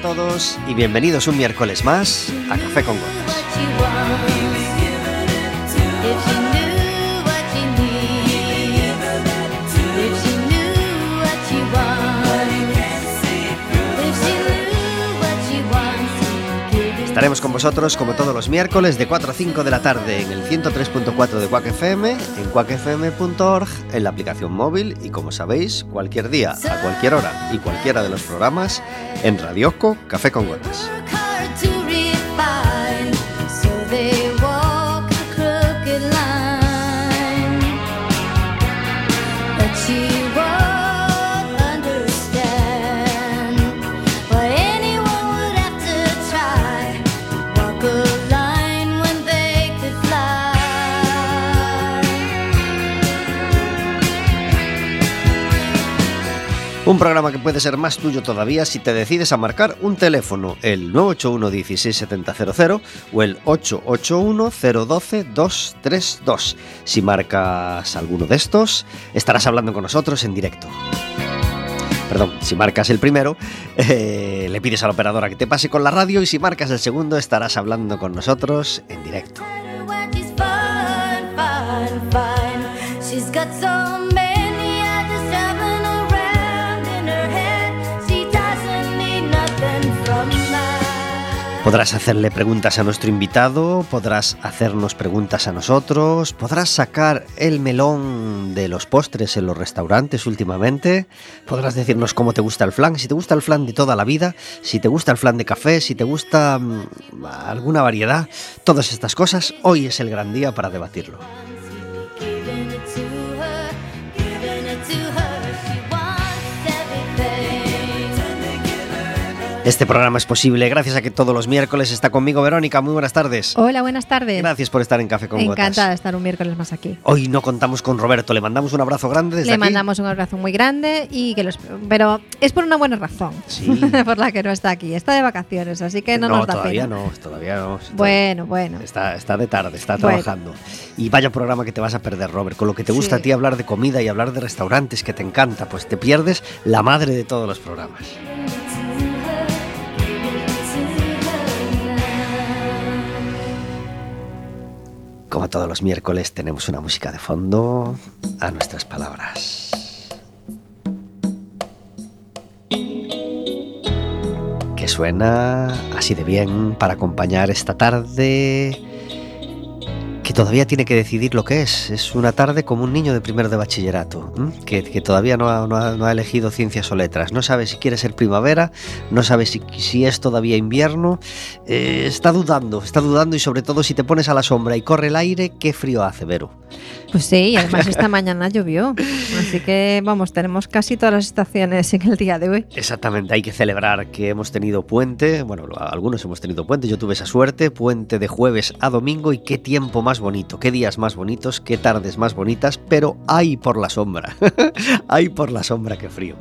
todos y bienvenidos un miércoles más a Café con Gotas. Estaremos con vosotros como todos los miércoles de 4 a 5 de la tarde en el 103.4 de Quack FM, en quackfm.org, en la aplicación móvil y, como sabéis, cualquier día, a cualquier hora y cualquiera de los programas en Radioco Café con Gotas. Un programa que puede ser más tuyo todavía si te decides a marcar un teléfono, el 981 16 7000 o el 881 012 232. Si marcas alguno de estos, estarás hablando con nosotros en directo. Perdón, si marcas el primero, le pides a la operadora que te pase con la radio, y si marcas el segundo, estarás hablando con nosotros en directo. Podrás hacerle preguntas a nuestro invitado, podrás hacernos preguntas a nosotros, podrás sacar el melón de los postres en los restaurantes últimamente, podrás decirnos cómo te gusta el flan, si te gusta el flan de toda la vida, si te gusta el flan de café, si te gusta alguna variedad, todas estas cosas, hoy es el gran día para debatirlo. Este programa es posible gracias a que todos los miércoles está conmigo Verónica. Muy buenas tardes. Hola, buenas tardes. Gracias por estar en Café con Gotas. Encantada de estar un miércoles más aquí. Hoy no contamos con Roberto, le mandamos un abrazo grande desde aquí. Le mandamos un abrazo muy grande, pero es por una buena razón, sí. Por la que no está aquí. Está de vacaciones, así que no nos da pena. Todavía no. Bueno. Está de tarde, está trabajando. Y vaya programa que te vas a perder, Robert. Con lo que te gusta a ti hablar de comida y hablar de restaurantes, que te encanta, pues te pierdes la madre de todos los programas. Como todos los miércoles tenemos una música de fondo a nuestras palabras. Que suena así de bien para acompañar esta tarde que todavía tiene que decidir lo que es. Es una tarde como un niño de primero de bachillerato, que todavía no ha elegido ciencias o letras. No sabe si quiere ser primavera, no sabe si es todavía invierno. Está dudando y sobre todo si te pones a la sombra y corre el aire, qué frío hace, Vero. Pues sí, y además esta mañana llovió, así que vamos, tenemos casi todas las estaciones en el día de hoy. Exactamente, hay que celebrar que hemos tenido puente, bueno, algunos hemos tenido puente, yo tuve esa suerte, puente de jueves a domingo, y qué tiempo más bonito, qué días más bonitos, qué tardes más bonitas, pero hay por la sombra, hay por la sombra, qué frío.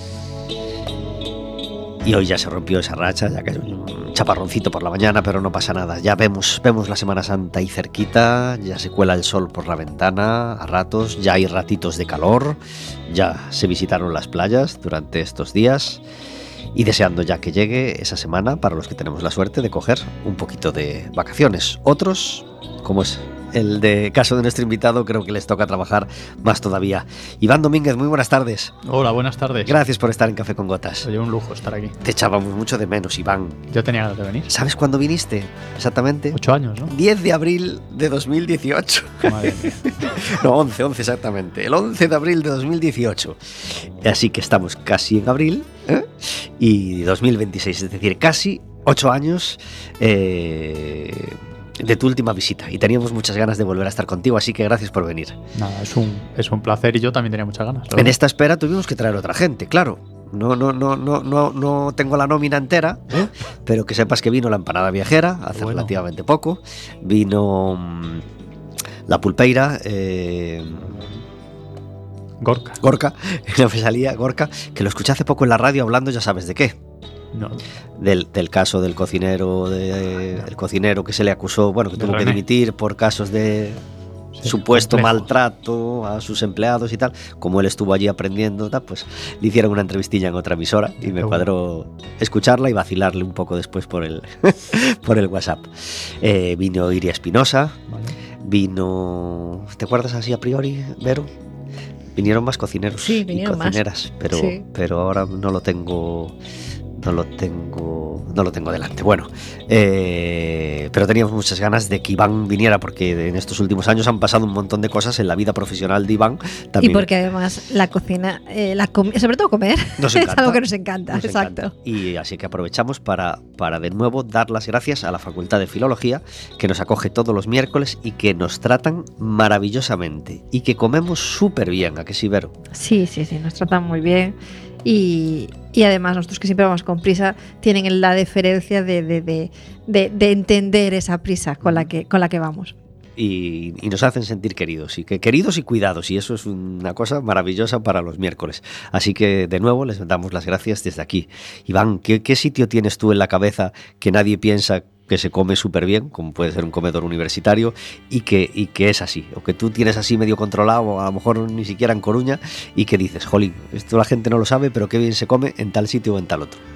Y hoy ya se rompió esa racha, ya que hay un chaparroncito por la mañana, pero no pasa nada. Ya vemos la Semana Santa ahí cerquita, ya se cuela el sol por la ventana a ratos, ya hay ratitos de calor, ya se visitaron las playas durante estos días, y deseando ya que llegue esa semana para los que tenemos la suerte de coger un poquito de vacaciones. Otros, como es el de caso de nuestro invitado, creo que les toca trabajar más todavía. Iván Domínguez, muy buenas tardes. Hola, buenas tardes. Gracias por estar en Café con Gotas. Oye, un lujo estar aquí. Te echábamos mucho de menos, Iván. Yo tenía ganas de venir. ¿Sabes cuándo viniste? Exactamente. 8 años, ¿no? 10 de abril de 2018. Madre mía. No, 11 exactamente. El 11 de abril de 2018. Así que estamos casi en abril, y 2026, es decir, casi 8 años de tu última visita, y teníamos muchas ganas de volver a estar contigo, así que gracias por venir. Nada, es un placer, y yo también tenía muchas ganas. En esta espera tuvimos que traer otra gente, claro. No tengo la nómina entera, pero que sepas que vino la empanada viajera hace relativamente poco. Vino la pulpeira, Gorka, no me salía, Gorka, que lo escuché hace poco en la radio hablando, ya sabes de qué. No. Del caso del cocinero, el cocinero que se le acusó, bueno, que tuvo que dimitir por casos de... supuesto complejos. maltrato a sus empleados y tal, como él estuvo allí aprendiendo, tal, pues le hicieron una entrevistilla en otra emisora y me cuadró escucharla y vacilarle un poco después por el, por el WhatsApp. Vino Iria Espinosa, Vale. vino... ¿Te acuerdas así a priori, Vero? Vinieron más cocineros Sí, y vinieron más. cocineras, pero, Sí. pero ahora no lo tengo delante. Bueno, pero teníamos muchas ganas de que Iván viniera porque en estos últimos años han pasado un montón de cosas en la vida profesional de Iván. Y También porque además la cocina, sobre todo comer, nos es encanta, algo que nos encanta. nos Exacto. encanta. Y así que aprovechamos para de nuevo dar las gracias a la Facultad de Filología, que nos acoge todos los miércoles y que nos tratan maravillosamente y que comemos súper bien, ¿a que sí, Vero? Sí, nos tratan muy bien. Y además nosotros que siempre vamos con prisa tienen la deferencia de entender esa prisa con la que vamos. Y nos hacen sentir queridos y cuidados, y eso es una cosa maravillosa para los miércoles. Así que de nuevo les damos las gracias desde aquí. Iván, ¿qué sitio tienes tú en la cabeza que nadie piensa que se come súper bien, como puede ser un comedor universitario, y que es así, o que tú tienes así medio controlado, o a lo mejor ni siquiera en Coruña, y que dices, jolín, esto la gente no lo sabe, pero qué bien se come en tal sitio o en tal otro?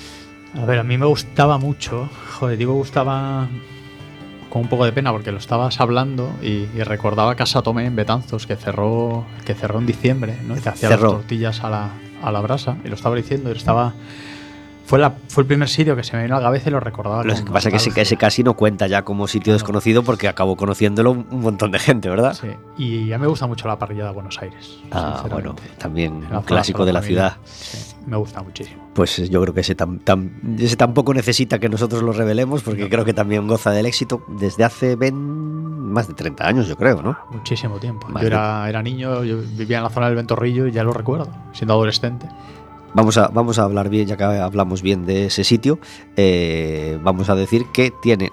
A ver, a mí me gustaba mucho, gustaba con un poco de pena porque lo estabas hablando y recordaba Casa Tomé en Betanzos, que cerró en diciembre, ¿no? Y te hacía las tortillas a la brasa, y lo estaba diciendo, y fue el primer sitio que se me vino a la cabeza y lo recordaba. Lo que pasa es que ese casi no cuenta ya como sitio desconocido porque acabó conociéndolo un montón de gente, ¿verdad? Sí, y ya me gusta mucho la parrilla de Buenos Aires. Ah, bueno, también un clásico de la ciudad. Sí, me gusta muchísimo. Pues yo creo que ese tampoco necesita que nosotros lo revelemos porque creo que también goza del éxito desde hace más de 30 años, yo creo, ¿no? Muchísimo tiempo. Vale. Yo era niño, yo vivía en la zona del Ventorrillo y ya lo recuerdo, siendo adolescente. Vamos a hablar bien, ya que hablamos bien de ese sitio. Vamos a decir que tiene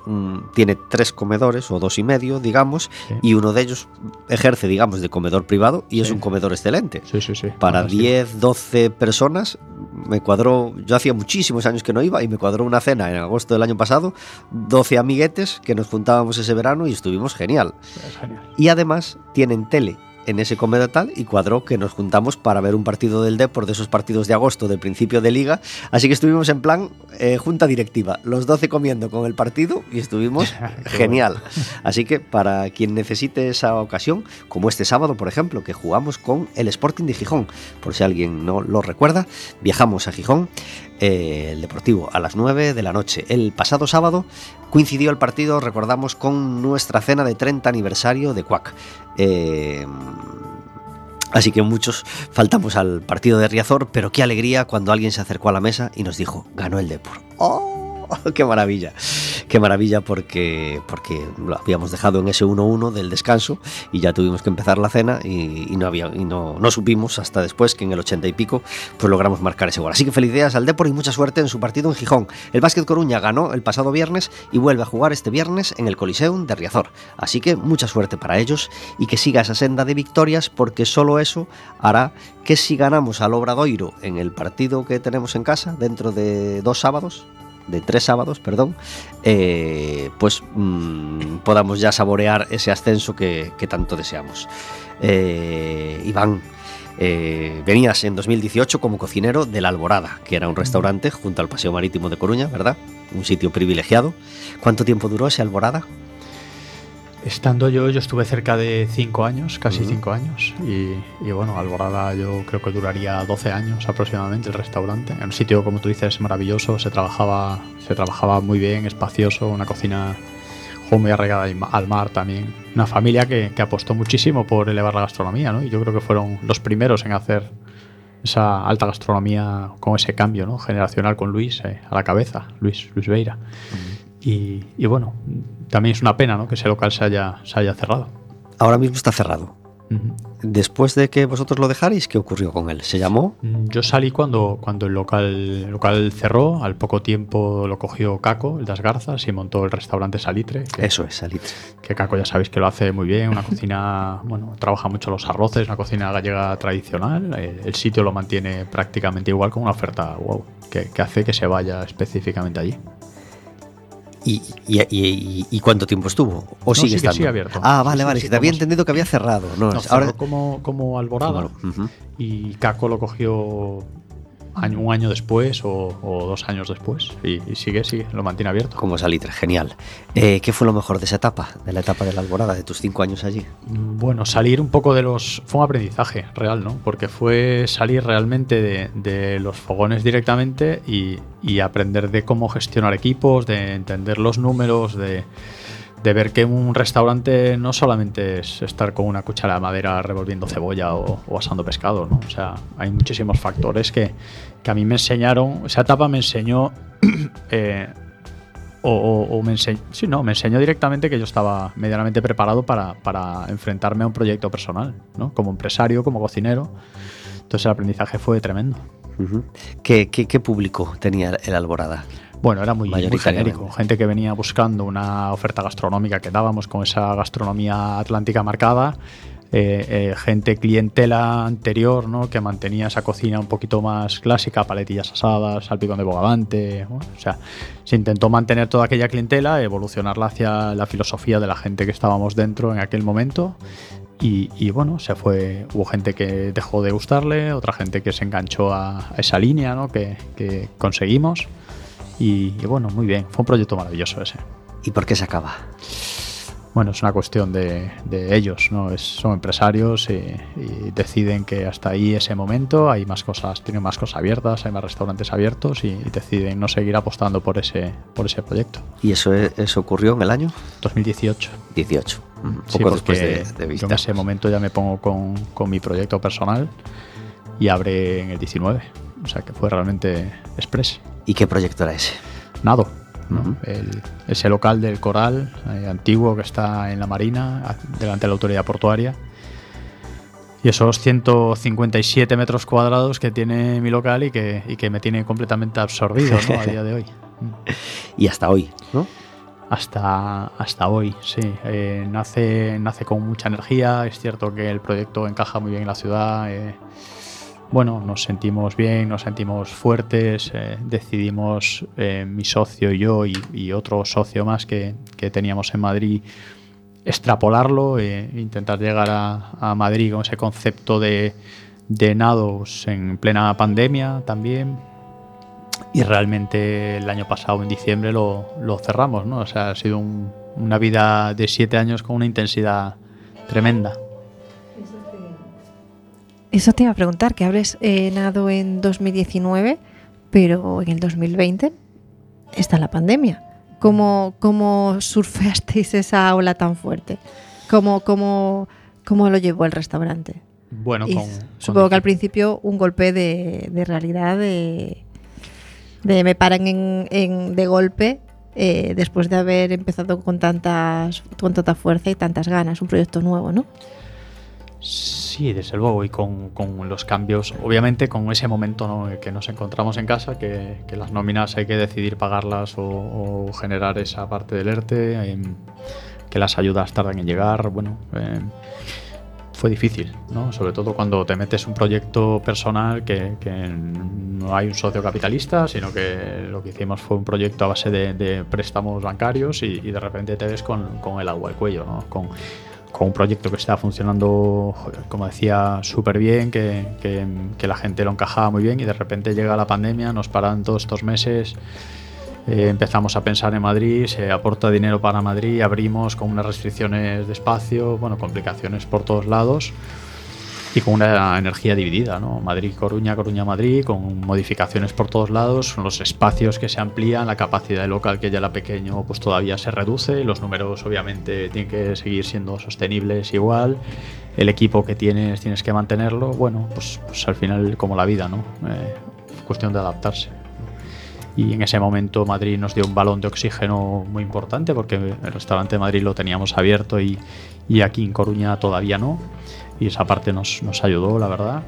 3 comedores o 2 y medio, digamos, Sí. y uno de ellos ejerce, digamos, de comedor privado y es un comedor excelente. Sí. Para Fantástico. 10, 12 personas me cuadró, yo hacía muchísimos años que no iba y me cuadró una cena en agosto del año pasado, 12 amiguetes que nos juntábamos ese verano y estuvimos genial. Es genial. Y además tienen tele en ese comedor tal y cuadró que nos juntamos para ver un partido del Depor, de esos partidos de agosto del principio de liga, así que estuvimos en plan junta directiva, los 12 comiendo con el partido y estuvimos genial. Así que para quien necesite esa ocasión, como este sábado por ejemplo, que jugamos con el Sporting de Gijón, por si alguien no lo recuerda, viajamos a Gijón, el Deportivo a las 9 de la noche. El pasado sábado coincidió el partido, recordamos, con nuestra cena de 30 aniversario de Cuac. Así que muchos faltamos al partido de Riazor, pero qué alegría cuando alguien se acercó a la mesa y nos dijo, ganó el Depor. ¡Oh! ¡Qué maravilla! Qué maravilla porque lo habíamos dejado en ese 1-1 del descanso y ya tuvimos que empezar la cena y no supimos hasta después que en el 80 y pico pues logramos marcar ese gol. Así que felicidades al Depor y mucha suerte en su partido en Gijón. El Básquet Coruña ganó el pasado viernes y vuelve a jugar este viernes en el Coliseum de Riazor. Así que mucha suerte para ellos y que siga esa senda de victorias porque solo eso hará que si ganamos al Obradoiro en el partido que tenemos en casa dentro de 3 sábados, pues podamos ya saborear ese ascenso que tanto deseamos. Iván, venías en 2018 como cocinero de La Alborada, que era un restaurante junto al Paseo Marítimo de Coruña, ¿verdad? Un sitio privilegiado. ¿Cuánto tiempo duró ese Alborada? Estando yo estuve cerca de 5 años, casi 5 años, y bueno, Alborada yo creo que duraría 12 años aproximadamente el restaurante. En un sitio, como tú dices, maravilloso, se trabajaba muy bien, espacioso, una cocina muy arraigada al mar también. Una familia que apostó muchísimo por elevar la gastronomía, ¿no? Y yo creo que fueron los primeros en hacer esa alta gastronomía con ese cambio, ¿no? Generacional con Luis a la cabeza, Luis Beira. Y bueno, también es una pena, ¿no?, que ese local se haya cerrado. Ahora mismo está cerrado. Uh-huh. Después de que vosotros lo dejarais, ¿qué ocurrió con él? ¿Se llamó? Yo salí cuando el local cerró. Al poco tiempo lo cogió Caco, el das Garzas, y montó el restaurante Salitre. Eso es, Salitre. Que Caco ya sabéis que lo hace muy bien. Una cocina, bueno, trabaja mucho los arroces, una cocina gallega tradicional. El sitio lo mantiene prácticamente igual, con una oferta wow, que hace que se vaya específicamente allí. ¿Y cuánto tiempo estuvo? ¿O sigue estando? Sigue abierto. Vale. Sí, Te había entendido que había cerrado. No, cerró como Alborada. Y Caco lo cogió un año después o 2 años después. Y sigue, lo mantiene abierto. Como Salitre, genial. ¿Qué fue lo mejor de esa etapa? De la etapa de la Alborada, de tus 5 años allí. Bueno, salir un poco fue un aprendizaje real, ¿no? Porque fue salir realmente de los fogones directamente y aprender de cómo gestionar equipos, de entender los números, de ver que un restaurante no solamente es estar con una cuchara de madera revolviendo cebolla o asando pescado, ¿no? O sea, hay muchísimos factores que a mí me enseñaron. Esa etapa me enseñó me enseñó directamente que yo estaba medianamente preparado para enfrentarme a un proyecto personal, ¿no? Como empresario, como cocinero. Entonces el aprendizaje fue tremendo. ¿Qué público tenía el Alborada? Bueno, era muy genérico. Gente que venía buscando una oferta gastronómica que dábamos con esa gastronomía atlántica marcada. Clientela anterior, ¿no? Que mantenía esa cocina un poquito más clásica, paletillas asadas, salpicón de bogavante. Bueno, o sea, se intentó mantener toda aquella clientela, evolucionarla hacia la filosofía de la gente que estábamos dentro en aquel momento. Y bueno, hubo gente que dejó de gustarle, otra gente que se enganchó a esa línea, ¿no? que conseguimos. Y bueno, muy bien, fue un proyecto maravilloso ese. ¿Y por qué se acaba? Bueno, es una cuestión de ellos, ¿no? Son empresarios y deciden que hasta ahí ese momento hay más cosas, tienen más cosas abiertas, hay más restaurantes abiertos y deciden no seguir apostando por ese proyecto. ¿Y eso ocurrió en el año? 2018. 18. Poco después de Vista. Yo en ese momento ya me pongo con mi proyecto personal y abre en el 19. O sea que fue realmente express. ¿Y qué proyecto era ese? Nado, ¿no? Ese local del Coral antiguo que está en la Marina, delante de la autoridad portuaria. Y esos 157 metros cuadrados que tiene mi local y que me tiene completamente absorbido, ¿no? A día de hoy. Y hasta hoy, ¿no? Hasta hoy, sí. Nace con mucha energía. Es cierto que el proyecto encaja muy bien en la ciudad. Bueno, nos sentimos bien, nos sentimos fuertes. Decidimos, mi socio y yo y otro socio más que teníamos en Madrid, extrapolarlo e intentar llegar a Madrid con ese concepto de nados en plena pandemia también. Y realmente el año pasado, en diciembre, lo cerramos, ¿no? O sea, ha sido una vida de 7 años con una intensidad tremenda. Eso te iba a preguntar, que abres Nado en 2019, pero en el 2020 está la pandemia. ¿Cómo surfeasteis esa ola tan fuerte? ¿Cómo lo llevó el restaurante? Bueno, supongo que al principio un golpe de realidad, de me paran de golpe, después de haber empezado con tanta fuerza y tantas ganas, un proyecto nuevo, ¿no? Sí, desde luego, y con los cambios, obviamente con ese momento, ¿no? Que nos encontramos en casa, que las nóminas hay que decidir pagarlas o generar esa parte del ERTE, que las ayudas tardan en llegar. Bueno, fue difícil, ¿no? Sobre todo cuando te metes un proyecto personal que no hay un socio capitalista, sino que lo que hicimos fue un proyecto a base de préstamos bancarios y de repente te ves con el agua al cuello, ¿no? Con un proyecto que está funcionando, como decía, súper bien, que la gente lo encajaba muy bien, y de repente llega la pandemia, nos paran todos estos meses, empezamos a pensar en Madrid, se aporta dinero para Madrid, abrimos con unas restricciones de espacio, bueno, complicaciones por todos lados y con una energía dividida, ¿no? Madrid-Coruña, Coruña-Madrid, con modificaciones por todos lados, con los espacios que se amplían, la capacidad del local, que ya era pequeño, pues todavía se reduce, los números obviamente tienen que seguir siendo sostenibles igual, el equipo que tienes que mantenerlo. Bueno, pues al final, como la vida, ¿no? Cuestión de adaptarse. Y en ese momento Madrid nos dio un balón de oxígeno muy importante, porque el restaurante de Madrid lo teníamos abierto y aquí en Coruña todavía no. Y esa parte nos ayudó, la verdad.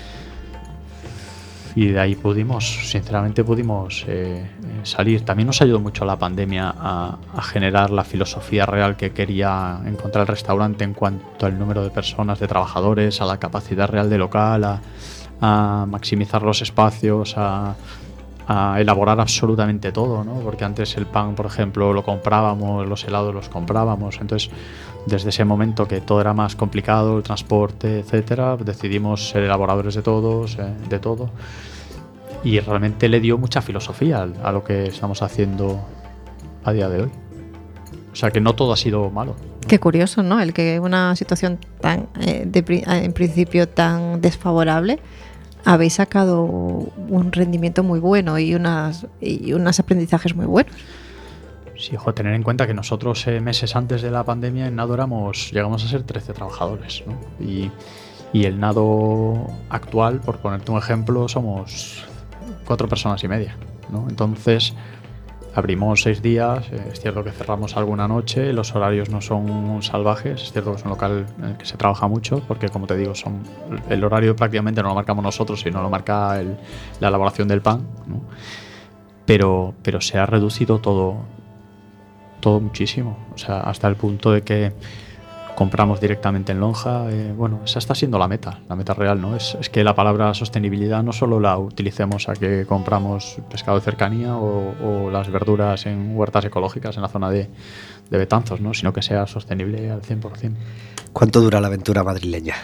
Y de ahí sinceramente pudimos salir. También nos ayudó mucho la pandemia a generar la filosofía real que quería encontrar el restaurante en cuanto al número de personas, de trabajadores, a la capacidad real de local, a maximizar los espacios, a a elaborar absolutamente todo, ¿no? Porque antes el pan, por ejemplo, lo comprábamos, los helados los comprábamos. Entonces, desde ese momento que todo era más complicado, el transporte, etcétera, decidimos ser elaboradores de todo. Y realmente le dio mucha filosofía a lo que estamos haciendo a día de hoy. O sea que no todo ha sido malo. Qué curioso, ¿no? El que una situación tan, en principio tan desfavorable, habéis sacado un rendimiento muy bueno y unos aprendizajes muy buenos. Sí, tener en cuenta que nosotros meses antes de la pandemia en Nado llegamos a ser 13 trabajadores, ¿no? Y el Nado actual, por ponerte un ejemplo, somos 4 personas y media, ¿no? Entonces abrimos 6 días, es cierto que cerramos alguna noche, los horarios no son salvajes, es cierto que es un local en el que se trabaja mucho, porque como te digo, el horario prácticamente no lo marcamos nosotros, sino lo marca la elaboración del pan, ¿no? Pero se ha reducido todo muchísimo, o sea, hasta el punto de que compramos directamente en lonja. Bueno, esa está siendo la meta real, ¿no? Es que la palabra sostenibilidad no solo la utilicemos a que compramos pescado de cercanía o las verduras en huertas ecológicas en la zona de Betanzos, ¿no? Sino que sea sostenible al 100%. ¿Cuánto dura la aventura madrileña?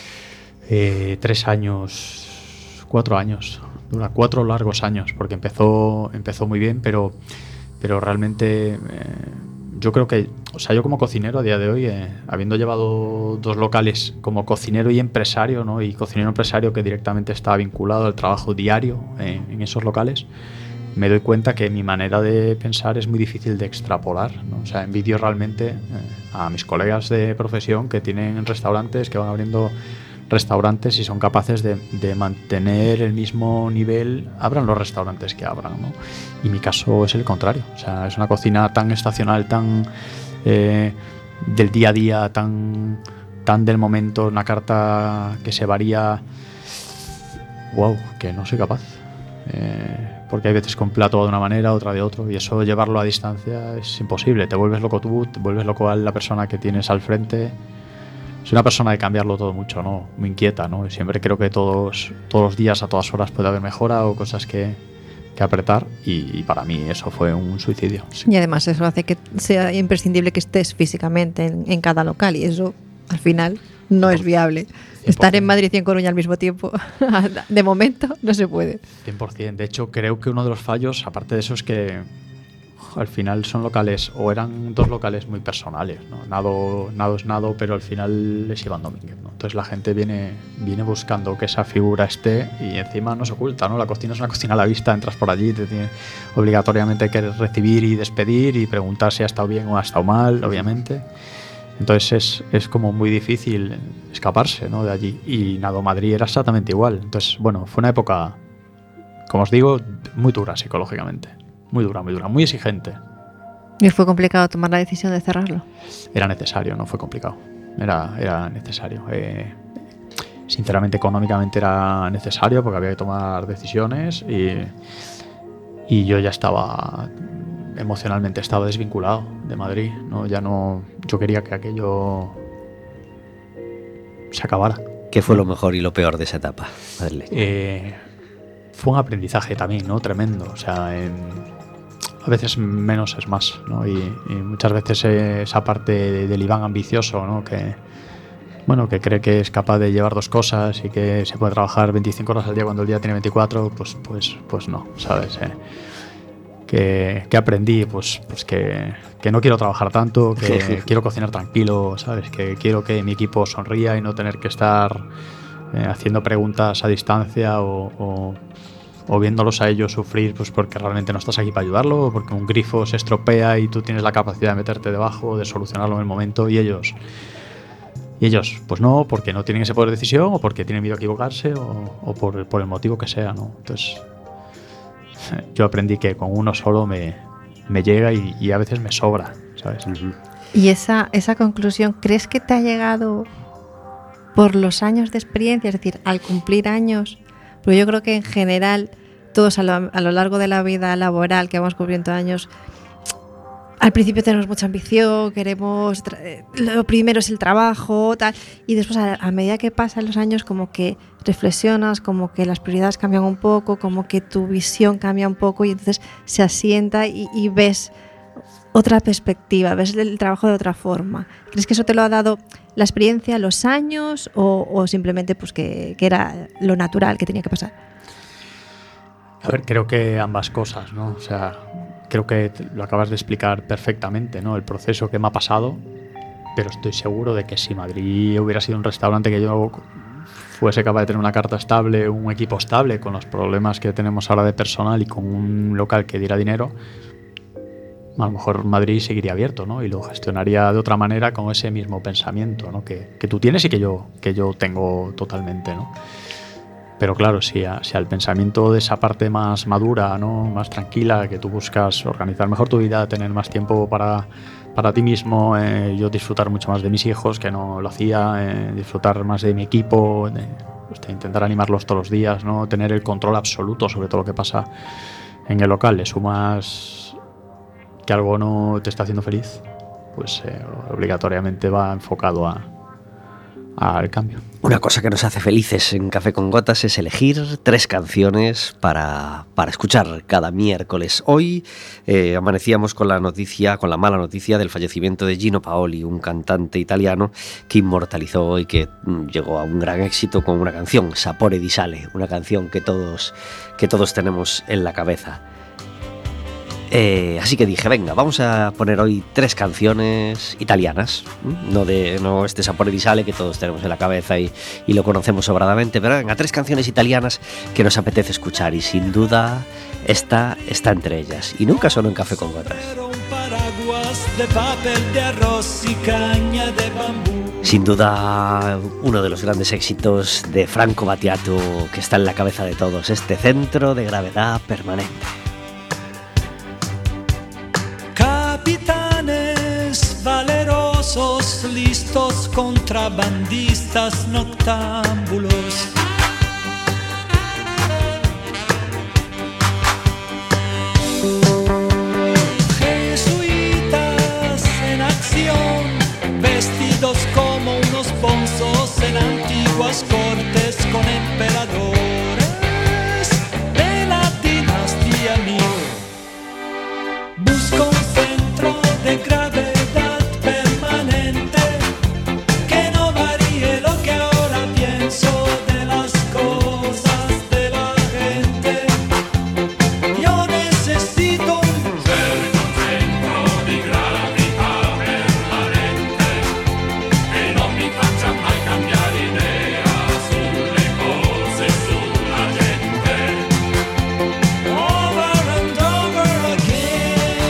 3 años, 4 años. Dura 4 largos años, porque empezó muy bien, pero realmente yo creo que, o sea, yo como cocinero a día de hoy, habiendo llevado 2 locales como cocinero y empresario, ¿no? Y cocinero empresario que directamente está vinculado al trabajo diario en esos locales, me doy cuenta que mi manera de pensar es muy difícil de extrapolar, ¿no? O sea, envidio realmente a mis colegas de profesión que tienen restaurantes, que van abriendo restaurantes y son capaces de mantener el mismo nivel, abran los restaurantes que abran, ¿no? Y mi caso es el contrario, o sea, es una cocina tan estacional, tan del día a día, tan del momento, una carta que se varía, que no soy capaz, porque hay veces que un plato va de una manera, otra de otro, y eso llevarlo a distancia es imposible, te vuelves loco tú, te vuelves loco a la persona que tienes al frente. Soy una persona de cambiarlo todo mucho, ¿no? Muy inquieta, ¿no? Siempre creo que todos los días, a todas horas puede haber mejora o cosas que apretar, y para mí eso fue un suicidio. Sí. Y además eso hace que sea imprescindible que estés físicamente en cada local, y eso al final no es viable. 100%. Estar en Madrid y en Coruña al mismo tiempo, de momento, no se puede. 100%. De hecho, creo que uno de los fallos, aparte de eso, es que al final son locales, o eran 2 locales muy personales, ¿no? Nado es Nado, pero al final es Iván Domínguez, ¿no? Entonces la gente viene buscando que esa figura esté, y encima no se oculta, ¿no? La cocina es una cocina a la vista, entras por allí, te tiene obligatoriamente que recibir y despedir y preguntar si ha estado bien o ha estado mal, obviamente. Entonces es como muy difícil escaparse, ¿no? De allí. Y Nado Madrid era exactamente igual. Entonces, bueno, fue una época, como os digo, muy dura psicológicamente. Muy dura, muy exigente. ¿Y fue complicado tomar la decisión de cerrarlo? Era necesario, no fue complicado. Era necesario. Sinceramente, económicamente era necesario porque había que tomar decisiones y yo ya estaba, emocionalmente estaba desvinculado de Madrid, ¿no? Ya no, yo quería que aquello se acabara. ¿Qué fue lo mejor y lo peor de esa etapa, madrileña? Fue un aprendizaje también, ¿no? Tremendo. O sea, a veces menos es más, ¿no? Y muchas veces esa parte del Iván ambicioso, ¿no? Que cree que es capaz de llevar 2 cosas y que se puede trabajar 25 horas al día cuando el día tiene 24, pues no, ¿sabes? Que aprendí, pues que no quiero trabajar tanto, que quiero cocinar tranquilo, ¿sabes? Que quiero que mi equipo sonría y no tener que estar haciendo preguntas a distancia o viéndolos a ellos sufrir, pues porque realmente no estás aquí para ayudarlo, o porque un grifo se estropea y tú tienes la capacidad de meterte debajo, de solucionarlo en el momento, y ellos pues no, porque no tienen ese poder de decisión, o porque tienen miedo a equivocarse, o por el motivo que sea, ¿no? Entonces yo aprendí que con uno solo me llega y a veces me sobra, ¿sabes? ¿Y esa conclusión crees que te ha llegado por los años de experiencia? Es decir, al cumplir años. Porque yo creo que en general todos a lo largo de la vida laboral que vamos cumpliendo años al principio tenemos mucha ambición, queremos, lo primero es el trabajo, tal, y después a medida que pasan los años como que reflexionas, como que las prioridades cambian un poco, como que tu visión cambia un poco y entonces se asienta y ves otra perspectiva, ves el trabajo de otra forma. ¿Crees que eso te lo ha dado la experiencia, los años o simplemente pues que era lo natural que tenía que pasar? A ver, creo que ambas cosas, ¿no? O sea, creo que lo acabas de explicar perfectamente, ¿no? El proceso que me ha pasado, pero estoy seguro de que si Madrid hubiera sido un restaurante que yo fuese capaz de tener una carta estable, un equipo estable, con los problemas que tenemos ahora de personal y con un local que diera dinero, a lo mejor Madrid seguiría abierto, ¿no? Y lo gestionaría de otra manera con ese mismo pensamiento, ¿no? que tú tienes y que yo tengo totalmente, ¿no? Pero claro, si al pensamiento de esa parte más madura, ¿no? Más tranquila, que tú buscas organizar mejor tu vida, tener más tiempo para ti mismo, yo disfrutar mucho más de mis hijos, que no lo hacía, disfrutar más de mi equipo, de intentar animarlos todos los días, ¿no? Tener el control absoluto sobre todo lo que pasa en el local. Le sumas que algo no te está haciendo feliz, pues obligatoriamente va enfocado al cambio. Una cosa que nos hace felices en Café con Gotas es elegir 3 canciones para escuchar cada miércoles. Hoy amanecíamos con la mala noticia del fallecimiento de Gino Paoli, un cantante italiano que inmortalizó y que llegó a un gran éxito con una canción, Sapore di Sale, una canción que todos tenemos en la cabeza. Así que dije, venga, vamos a poner hoy 3 canciones italianas, no este Sapore di Sale que todos tenemos en la cabeza y lo conocemos sobradamente, pero venga, 3 canciones italianas que nos apetece escuchar y sin duda esta está entre ellas y nunca sonó en Café con Gotas. Sin duda uno de los grandes éxitos de Franco Battiato que está en la cabeza de todos, este Centro de Gravedad Permanente. Capitanes valerosos, listos contrabandistas noctámbulos. Jesuitas en acción, vestidos como unos bonzos en antiguas cortes con emperadores de la dinastía Ming. Busco un centro de gravedad permanente que no varíe lo que ahora pienso de las cosas, de la gente. Yo necesito un centro di gravità permanente che non mi faccia mai cambiare idea sulle cose, sulla gente. Over and over again.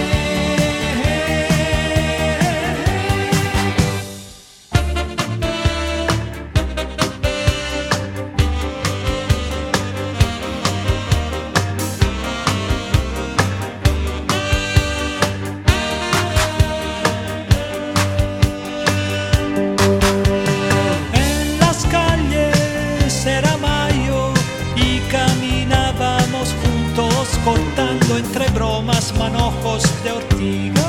En las calles era mayo y caminábamos juntos cortando entre bromas manojos de ortigas.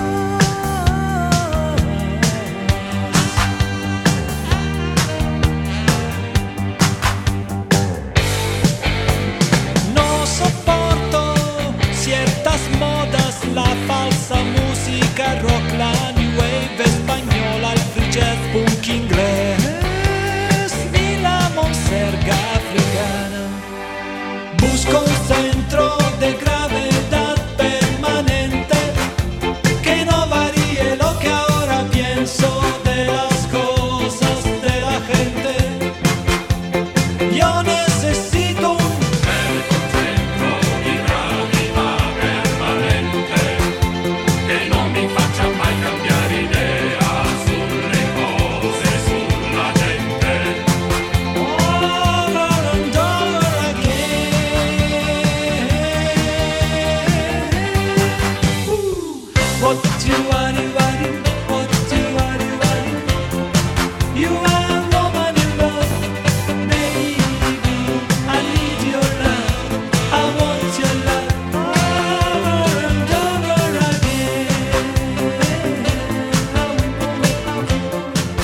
No soporto ciertas modas, la falsa música rock, la new wave española, el free jazz punk inglés, ni la monserga africana. Busco un centro de gravedad permanente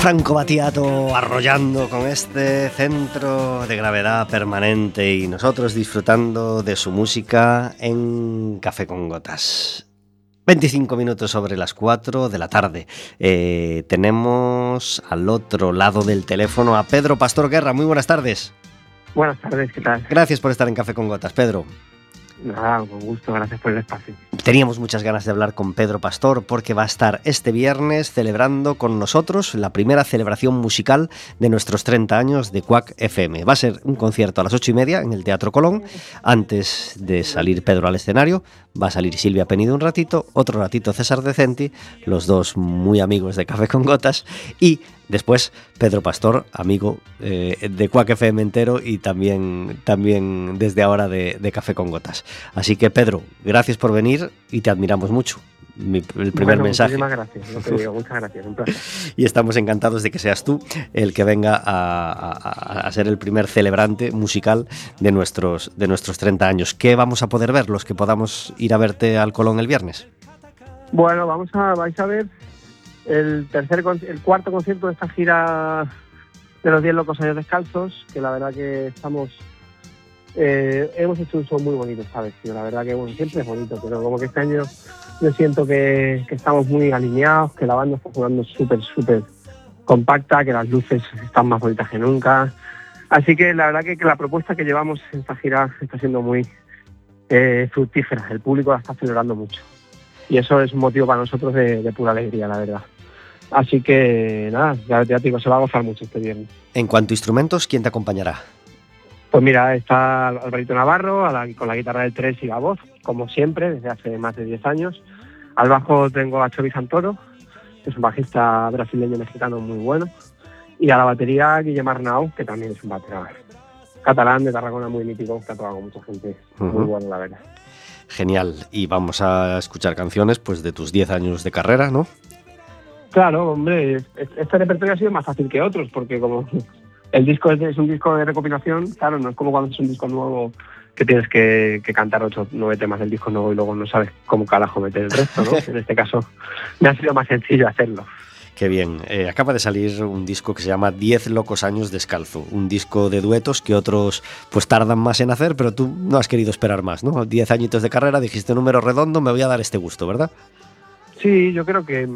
Franco Battiato arrollando con este centro de gravedad permanente y nosotros disfrutando de su música en Café con Gotas. 25 minutos sobre las 4 de la tarde. Tenemos al otro lado del teléfono a Pedro Pastor Guerra. Muy buenas tardes. Buenas tardes, ¿qué tal? Gracias por estar en Café con Gotas, Pedro. Nada, con gusto, gracias por el espacio. Teníamos muchas ganas de hablar con Pedro Pastor porque va a estar este viernes celebrando con nosotros la primera celebración musical de nuestros 30 años de Quack FM. Va a ser un concierto a las 8:30 en el Teatro Colón. Antes de salir Pedro al escenario, va a salir Silvia Penido un ratito, otro ratito César Decenti, los dos muy amigos de Café con Gotas, y después Pedro Pastor, amigo de Quack FM entero y también desde ahora de Café con Gotas. Así que Pedro, gracias por venir y te admiramos mucho. El primer mensaje. Muchísimas gracias, no te digo, muchas gracias, un placer. Y estamos encantados de que seas tú el que venga a ser el primer celebrante musical de nuestros 30 años. ¿Qué vamos a poder ver los que podamos ir a verte al Colón el viernes? Bueno, vais a ver el cuarto concierto de esta gira de los 10 locos años descalzos, que la verdad que hemos hecho un show muy bonito, ¿sabes? Tío? La verdad que bueno, siempre es bonito, pero como que este año yo siento que estamos muy alineados, que la banda está jugando súper compacta, que las luces están más bonitas que nunca. Así que la verdad que la propuesta que llevamos en esta gira está siendo muy fructífera. El público la está celebrando mucho. Y eso es un motivo para nosotros de pura alegría, la verdad. Así que nada, ya te digo, se va a gozar mucho este viernes. En cuanto a instrumentos, ¿quién te acompañará? Pues mira, está Alvarito Navarro con la guitarra del 3 y la voz, como siempre, desde hace más de 10 años. Al bajo tengo a Chovi Santoro, que es un bajista brasileño-mexicano muy bueno. Y a la batería Guillermo Arnau, que también es un batería catalán de Tarragona muy mítico, que ha tocado con mucha gente. Muy bueno, la verdad. Genial. Y vamos a escuchar canciones pues de tus 10 años de carrera, ¿no? Claro, hombre, este repertorio ha sido más fácil que otros, porque como el disco es un disco de recopilación, claro, no es como cuando es un disco nuevo que tienes que cantar 8 o 9 temas del disco nuevo y luego no sabes cómo carajo meter el resto, ¿no? En este caso me ha sido más sencillo hacerlo. Qué bien. Acaba de salir un disco que se llama 10 locos años descalzo, un disco de duetos que otros pues tardan más en hacer, pero tú no has querido esperar más, ¿no? 10 añitos de carrera, dijiste número redondo, me voy a dar este gusto, ¿verdad? Sí, yo creo que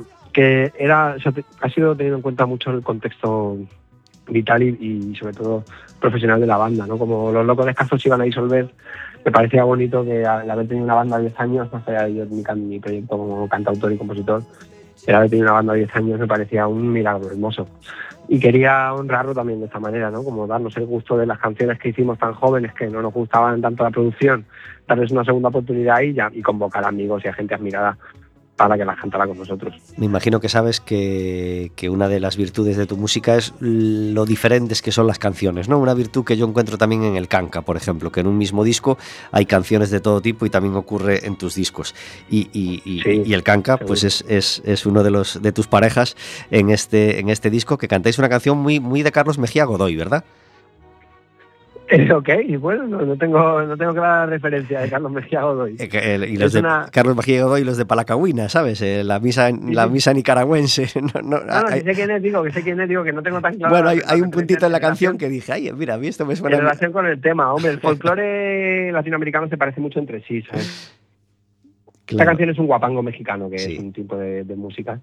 ha sido tenido en cuenta mucho el contexto vital y sobre todo profesional de la banda, ¿no? Como los locos descalzos iban a disolver, me parecía bonito que al haber tenido una banda de 10 años, más allá de yo mi proyecto como cantautor y compositor, el haber tenido una banda de 10 años me parecía un milagro hermoso. Y quería honrarlo también de esta manera, ¿no? Como darnos el gusto de las canciones que hicimos tan jóvenes, que no nos gustaban tanto la producción, darles una segunda oportunidad y convocar a amigos y a gente admirada para que las cantara con nosotros. Me imagino que sabes que una de las virtudes de tu música es lo diferentes que son las canciones, ¿no? Una virtud que yo encuentro también en el canca, por ejemplo, que en un mismo disco hay canciones de todo tipo y también ocurre en tus discos. Y el canca, pues es uno de tus parejas en este disco, que cantáis una canción muy de Carlos Mejía Godoy, ¿verdad? Ok, bueno, no tengo clara referencia de Carlos Mejía Godoy. Y los de Carlos Mejía Godoy y los de Palacagüina, ¿sabes? La misa nicaragüense. Que sé quién es, digo que no tengo tan claro. Bueno, hay un puntito en la canción que dije, ay, mira, a mí esto me suena. En relación con el tema, hombre, el folclore latinoamericano se parece mucho entre sí, ¿sabes? Claro. Esta canción es un guapango mexicano, que es un tipo de música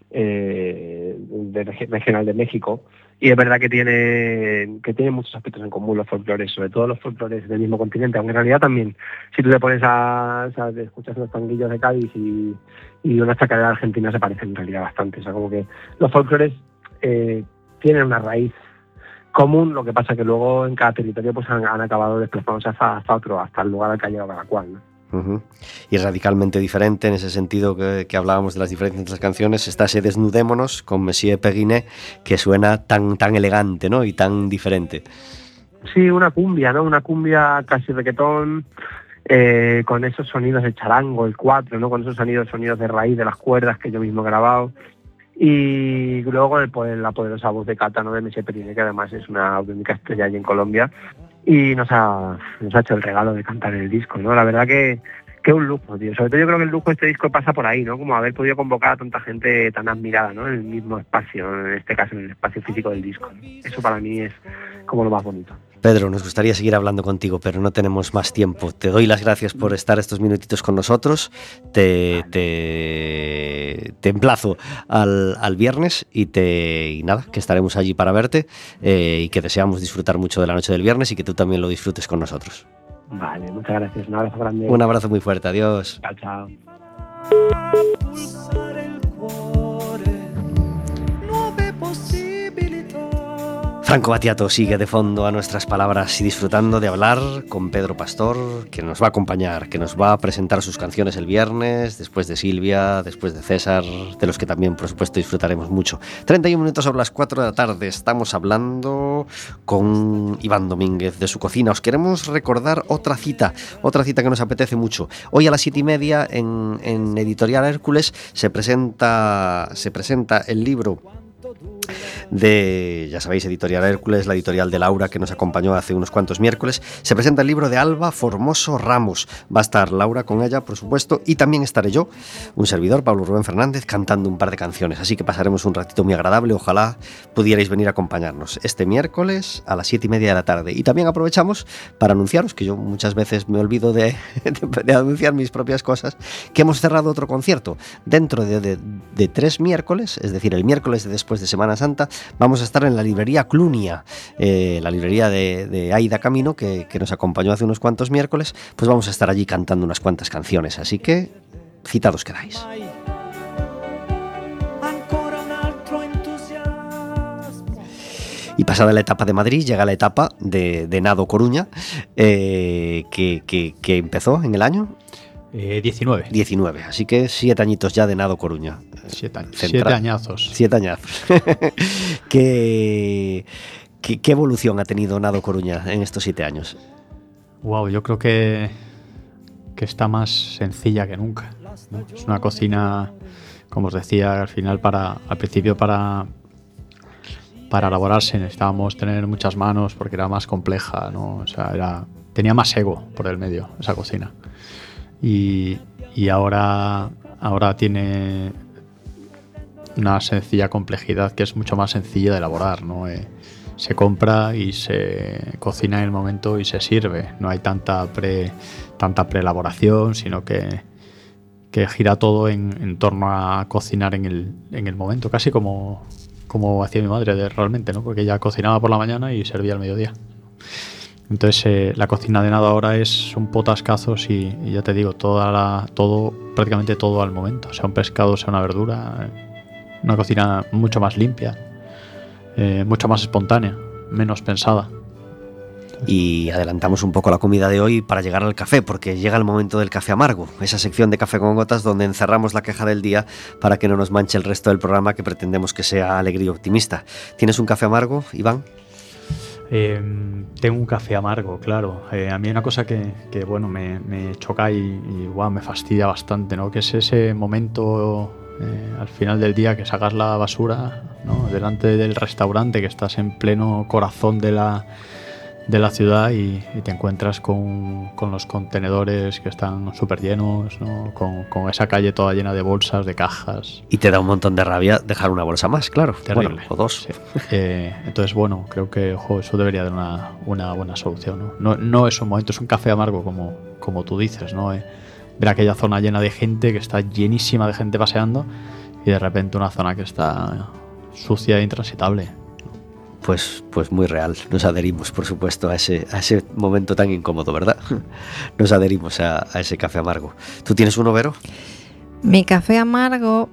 regional de México. Y es verdad que tiene muchos aspectos en común los folclores, sobre todo los folclores del mismo continente, aunque en realidad también, si tú te pones escuchas unos tanguillos de Cádiz y una chacarera argentina, se parecen en realidad bastante. O sea, como que los folclores tienen una raíz común, lo que pasa que luego en cada territorio pues han acabado desplazándose hasta el lugar al que ha llegado cada cual, ¿no? Uh-huh. Y radicalmente diferente en ese sentido que hablábamos de las diferencias entre las canciones está ese Desnudémonos con Monsieur Péguinet, que suena tan elegante, ¿no? Y tan diferente. Sí, una cumbia, ¿no? Una cumbia casi reggaetón, con esos sonidos de charango, el 4, ¿no? Con esos sonidos de raíz de las cuerdas que yo mismo he grabado. Y luego la poderosa voz de Cata, ¿no? De Monsieur Péguinet, que además es una auténtica estrella allí en Colombia. Y nos ha hecho el regalo de cantar el disco, ¿no? La verdad que Que un lujo, tío. Sobre todo yo creo que el lujo de este disco pasa por ahí, ¿no? Como haber podido convocar a tanta gente tan admirada, ¿no? En el mismo espacio, en este caso en el espacio físico del disco, ¿no? Eso para mí es como lo más bonito. Pedro, nos gustaría seguir hablando contigo, pero no tenemos más tiempo. Te doy las gracias por estar estos minutitos con nosotros. Te emplazo al viernes y nada, que estaremos allí para verte y que deseamos disfrutar mucho de la noche del viernes y que tú también lo disfrutes con nosotros. Vale, muchas gracias. Un abrazo grande. Un abrazo muy fuerte. Adiós. Chao, chao. Pulsare il cuore, nuove possibilità. Franco Battiato sigue de fondo a nuestras palabras y disfrutando de hablar con Pedro Pastor, que nos va a acompañar, que nos va a presentar sus canciones el viernes, después de Silvia, después de César, de los que también, por supuesto, disfrutaremos mucho. 31 minutos sobre las 4 de la tarde, estamos hablando con Iván Domínguez de su cocina. Os queremos recordar otra cita que nos apetece mucho. Hoy a las 7:30 en Editorial Hércules se presenta el libro de, ya sabéis, Editorial Hércules, la editorial de Laura, que nos acompañó hace unos cuantos miércoles. Se presenta el libro de Alba Formoso Ramos. Va a estar Laura con ella, por supuesto, y también estaré yo, un servidor, Pablo Rubén Fernández, cantando un par de canciones. Así que pasaremos un ratito muy agradable. Ojalá pudierais venir a acompañarnos este miércoles a las 7:30 de la tarde. Y también aprovechamos para anunciaros, que yo muchas veces me olvido de anunciar mis propias cosas, que hemos cerrado otro concierto. Dentro de 3 miércoles, es decir, el miércoles de después de Semana Santa, vamos a estar en la librería Clunia, la librería de Aida Camino, que nos acompañó hace unos cuantos miércoles. Pues vamos a estar allí cantando unas cuantas canciones, así que citados quedáis. Y pasada la etapa de Madrid, llega la etapa de Nado Coruña, que empezó en el año 19, así que 7 añitos ya de Nado Coruña. 7 años. 7 añazos. 7 añazos. ¿Qué evolución ha tenido Nado Coruña en estos 7 años? Wow, yo creo que está más sencilla que nunca, ¿no? Es una cocina, como os decía, al final al principio para elaborarse necesitábamos tener muchas manos porque era más compleja, ¿no? O sea, tenía más ego por el medio esa cocina. Y ahora tiene una sencilla complejidad que es mucho más sencilla de elaborar, ¿no? Se compra y se cocina en el momento y se sirve. No hay tanta preelaboración, sino que gira todo en torno a cocinar en el momento, casi como hacía mi madre realmente, ¿no? Porque ella cocinaba por la mañana y servía al mediodía. Entonces la cocina de Nado ahora son potascazos y ya te digo, prácticamente todo al momento, sea un pescado, sea una verdura, una cocina mucho más limpia, mucho más espontánea, menos pensada. Y adelantamos un poco la comida de hoy para llegar al café, porque llega el momento del café amargo, esa sección de Café con Gotas donde encerramos la queja del día para que no nos manche el resto del programa, que pretendemos que sea alegre y optimista. ¿Tienes un café amargo, Iván? Tengo un café amargo, claro. A mí hay una cosa que bueno, me choca y wow, me fastidia bastante, ¿no? Que es ese momento al final del día que sacas la basura, ¿no? Delante del restaurante, que estás en pleno corazón de la ciudad y te encuentras con los contenedores que están súper llenos, ¿no? Con esa calle toda llena de bolsas, de cajas. Y te da un montón de rabia dejar una bolsa más, claro. Terrible. Bueno, o 2. Sí. Entonces, bueno, creo que eso debería dar una buena solución, ¿no? No es un momento, es un café amargo como tú dices, ¿no? Ver aquella zona llena de gente, que está llenísima de gente paseando, y de repente una zona que está sucia e intransitable. Pues muy real. Nos adherimos, por supuesto, a ese momento tan incómodo, ¿verdad? Nos adherimos a ese café amargo. ¿Tú tienes uno, Vero? Mi café amargo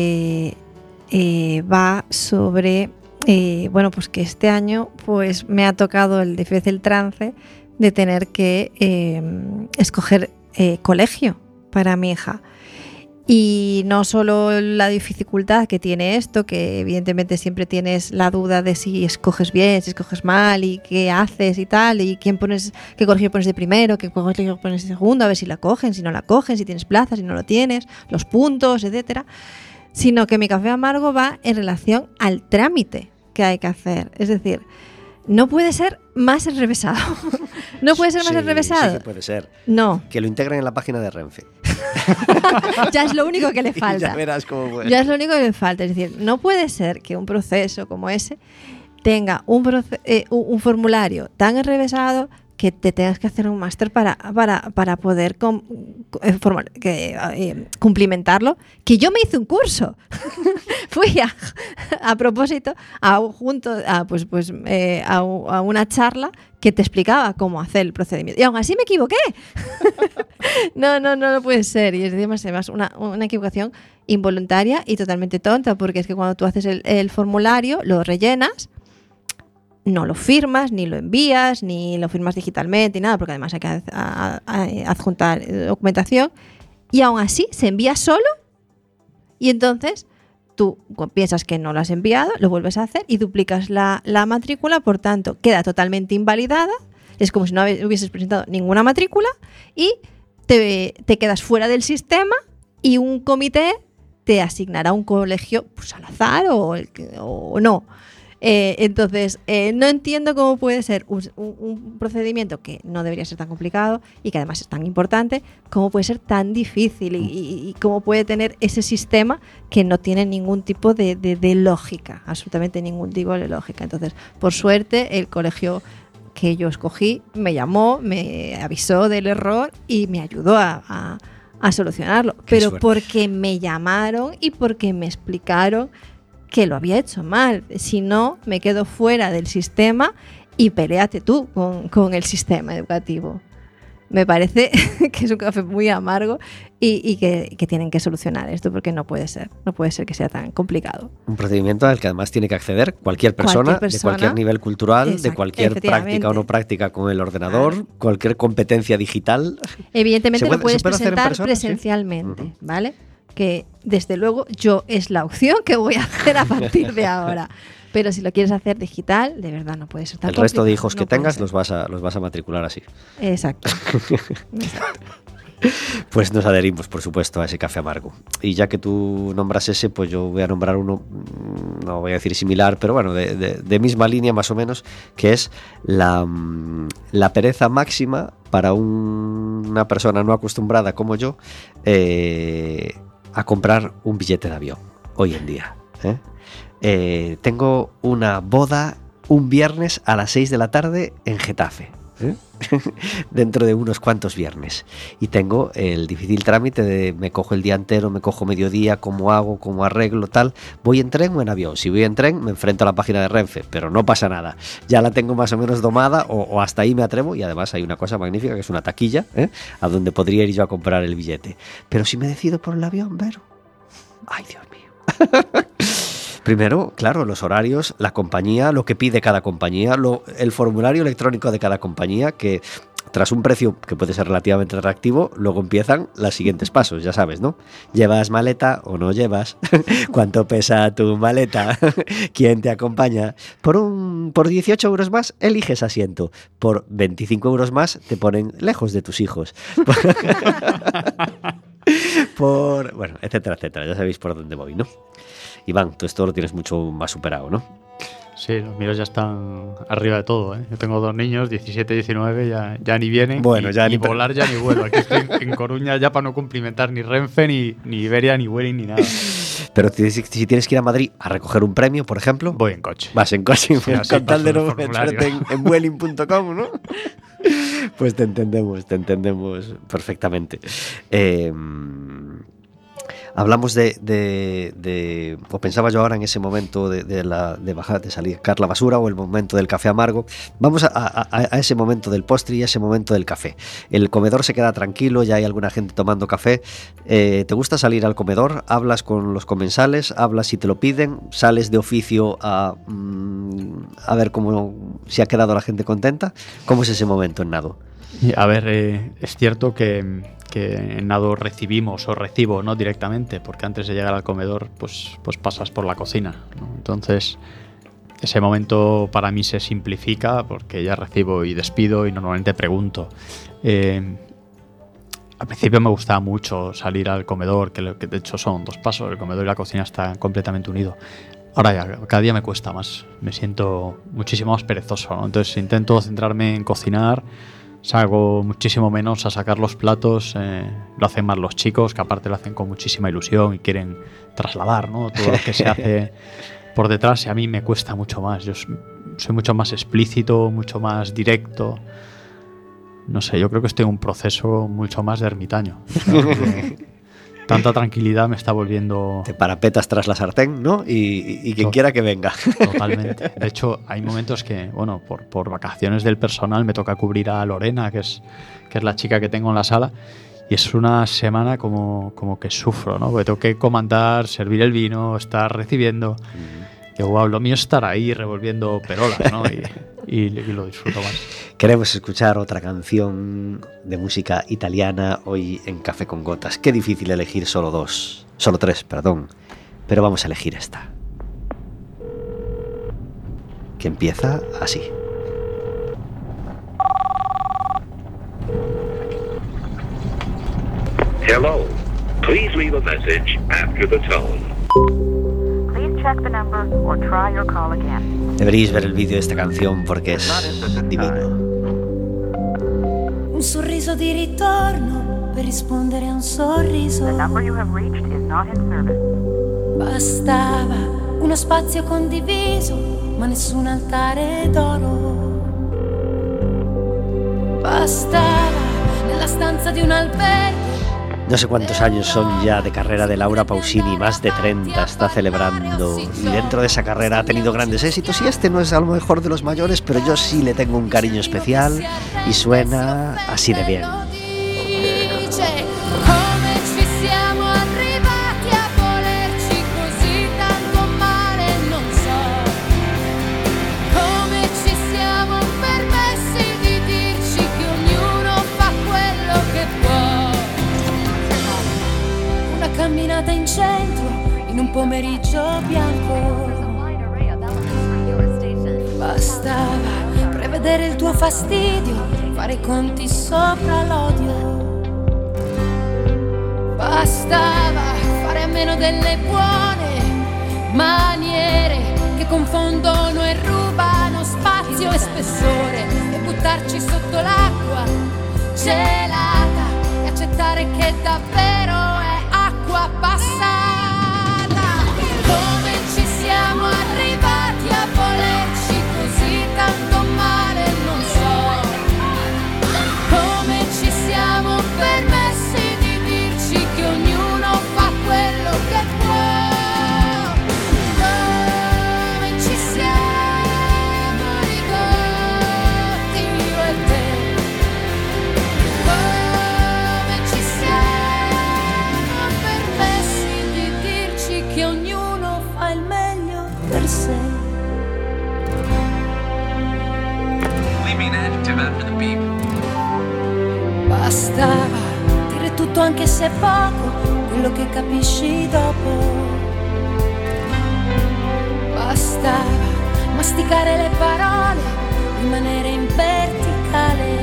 va sobre bueno, pues que este año pues me ha tocado el difícil trance de tener que escoger colegio para mi hija. Y no solo la dificultad que tiene esto, que evidentemente siempre tienes la duda de si escoges bien, si escoges mal y qué haces y tal, y qué colegio pones de primero, qué colegio pones de segundo, a ver si la cogen, si no la cogen, si tienes plaza, si no lo tienes, los puntos, etcétera. Sino que mi café amargo va en relación al trámite que hay que hacer. Es decir, no puede ser más enrevesado. ¿No puede ser más Sí, enrevesado? Sí que puede ser. No. Que lo integren en la página de Renfe. Ya es lo único que le Y falta. ya verás cómo puede. Ya es lo único que le falta. Es decir, no puede ser que un proceso como ese tenga un formulario tan enrevesado que te tengas que hacer un máster para poder cumplimentarlo. Que yo me hice un curso. Fui a propósito a una charla que te explicaba cómo hacer el procedimiento. Y aún así me equivoqué. No puede ser. Y es además una equivocación involuntaria y totalmente tonta, porque es que cuando tú haces el formulario, lo rellenas, no lo firmas, ni lo envías, ni lo firmas digitalmente, ni nada, porque además hay que adjuntar documentación, y aún así se envía solo, y entonces tú piensas que no lo has enviado, lo vuelves a hacer y duplicas la matrícula, por tanto queda totalmente invalidada, es como si no hubieses presentado ninguna matrícula y te quedas fuera del sistema, y un comité te asignará un colegio pues al azar o no. Entonces, no entiendo cómo puede ser un procedimiento que no debería ser tan complicado y que además es tan importante, cómo puede ser tan difícil y cómo puede tener ese sistema que no tiene ningún tipo de lógica, absolutamente ningún tipo de lógica. Entonces, por suerte, el colegio que yo escogí me llamó, me avisó del error y me ayudó a solucionarlo. Pero suerte. porque me llamaron y porque me explicaron que lo había hecho mal. Si no, me quedo fuera del sistema y peléate tú con el sistema educativo. Me parece que es un café muy amargo y que tienen que solucionar esto, porque no puede ser que sea tan complicado. Un procedimiento al que además tiene que acceder cualquier persona de cualquier nivel cultural, de cualquier práctica o no práctica con el ordenador, cualquier competencia digital. Evidentemente lo puedes ¿se puede hacer en presentar persona? presencialmente, ¿Sí? ¿vale? Que desde luego yo es la opción que voy a hacer a partir de ahora. Pero si lo quieres hacer digital, de verdad no puede ser tan El resto de complicado, hijos que no puede tengas ser. los vas a matricular así. Exacto. Pues nos adherimos, por supuesto, a ese café amargo. Y ya que tú nombras ese, pues yo voy a nombrar uno, no voy a decir similar, pero bueno, de misma línea más o menos, que es la pereza máxima para una persona no acostumbrada como yo a comprar un billete de avión hoy en día. Tengo una boda un viernes a las 6 de la tarde en Getafe. Dentro de unos cuantos viernes, y tengo el difícil trámite de me cojo el día entero, me cojo mediodía, cómo hago, cómo arreglo, tal. ¿Voy en tren o en avión? Si voy en tren me enfrento a la página de Renfe, pero no pasa nada, ya la tengo más o menos domada, o hasta ahí me atrevo. Y además hay una cosa magnífica que es una taquilla, a donde podría ir yo a comprar el billete. Pero si me decido por el avión, Vero, ay Dios mío. Primero, claro, los horarios, la compañía, lo que pide cada compañía, el formulario electrónico de cada compañía, que tras un precio que puede ser relativamente atractivo, luego empiezan los siguientes pasos, ya sabes, ¿no? ¿Llevas maleta o no llevas? ¿Cuánto pesa tu maleta? ¿Quién te acompaña? Por 18 euros más eliges asiento. Por 25 euros más te ponen lejos de tus hijos. Bueno, etcétera, etcétera. Ya sabéis por dónde voy, ¿no? Iván, tú esto lo tienes mucho más superado, ¿no? Sí, los míos ya están arriba de todo, ¿eh? Yo tengo 2 niños, 17 y 19, ya ni vienen. Bueno, ya ni ni volar ya ni vuelo. Aquí estoy en Coruña ya para no cumplimentar ni Renfe, ni Iberia, ni Vueling, ni nada. Pero si tienes que ir a Madrid a recoger un premio, por ejemplo, Voy en coche. vas en coche, Sí, así con tal de paso no el formulario. meterte en Vueling.com, ¿no? Pues te entendemos perfectamente. Hablamos o pensaba yo ahora en ese momento de bajar, de sacar la basura, o el momento del café amargo. Vamos a ese momento del postre y a ese momento del café. El comedor se queda tranquilo, ya hay alguna gente tomando café. ¿Te gusta salir al comedor? ¿Hablas con los comensales? ¿Hablas si te lo piden? ¿Sales de oficio a ver si ha quedado la gente contenta? ¿Cómo es ese momento en Nado? A ver, es cierto que en Nado recibimos o recibo, no directamente, porque antes de llegar al comedor pues pasas por la cocina, ¿no? Entonces ese momento para mí se simplifica porque ya recibo y despido y normalmente pregunto. Al principio me gustaba mucho salir al comedor, que de hecho son 2 pasos, el comedor y la cocina están completamente unidos. Ahora ya, cada día me cuesta más, me siento muchísimo más perezoso, ¿no? Entonces intento centrarme en cocinar salgo muchísimo menos a sacar los platos. Lo hacen más los chicos, que aparte lo hacen con muchísima ilusión y quieren trasladar, ¿no?, todo lo que se hace por detrás, y a mí me cuesta mucho más. Yo soy mucho más explícito, mucho más directo. No sé, yo creo que estoy en un proceso mucho más de ermitaño. O sea, tanta tranquilidad me está volviendo... Te parapetas tras la sartén, ¿no? Y quien quiera que venga. Totalmente. De hecho, hay momentos que, bueno, por vacaciones del personal me toca cubrir a Lorena, que es la chica que tengo en la sala, y es una semana como que sufro, ¿no? Porque tengo que comandar, servir el vino, estar recibiendo. Que wow, lo mío es estar ahí revolviendo perolas, ¿no? Y lo disfruto más. Queremos escuchar otra canción de música italiana hoy en Café con Gotas. Qué difícil elegir solo tres, pero vamos a elegir esta, que empieza así. Hello. Please leave a message after the tone. Check the number or try your call again. Deberíais ver el vídeo de esta canción porque es divino. Un sorriso di ritorno per rispondere a un sorriso. The number you have reached is not in service. Bastava uno spazio condiviso, ma nessun altare d'oro. Bastava nella stanza di un albergo. No sé cuántos años son ya de carrera de Laura Pausini, más de 30 está celebrando, y dentro de esa carrera ha tenido grandes éxitos, y este no es a lo mejor de los mayores, pero yo sí le tengo un cariño especial y suena así de bien. Camminata in centro in un pomeriggio bianco. Bastava prevedere il tuo fastidio, fare i conti sopra l'odio. Bastava fare a meno delle buone maniere che confondono e rubano spazio e spessore, e buttarci sotto l'acqua gelata e accettare che davvero è acqua passata. Come ci siamo arrivati a volerci così tanto male, non so. Come ci siamo permessi di dirci che ognuno fa quello che può. Come ci siamo ridotti io e te. Come ci siamo permessi di dirci che ognuno fa il meglio per sé. Leaving an adjective after the beep. Bastava dire tutto anche se è poco, quello che capisci dopo. Bastava masticare le parole, rimanere in verticale.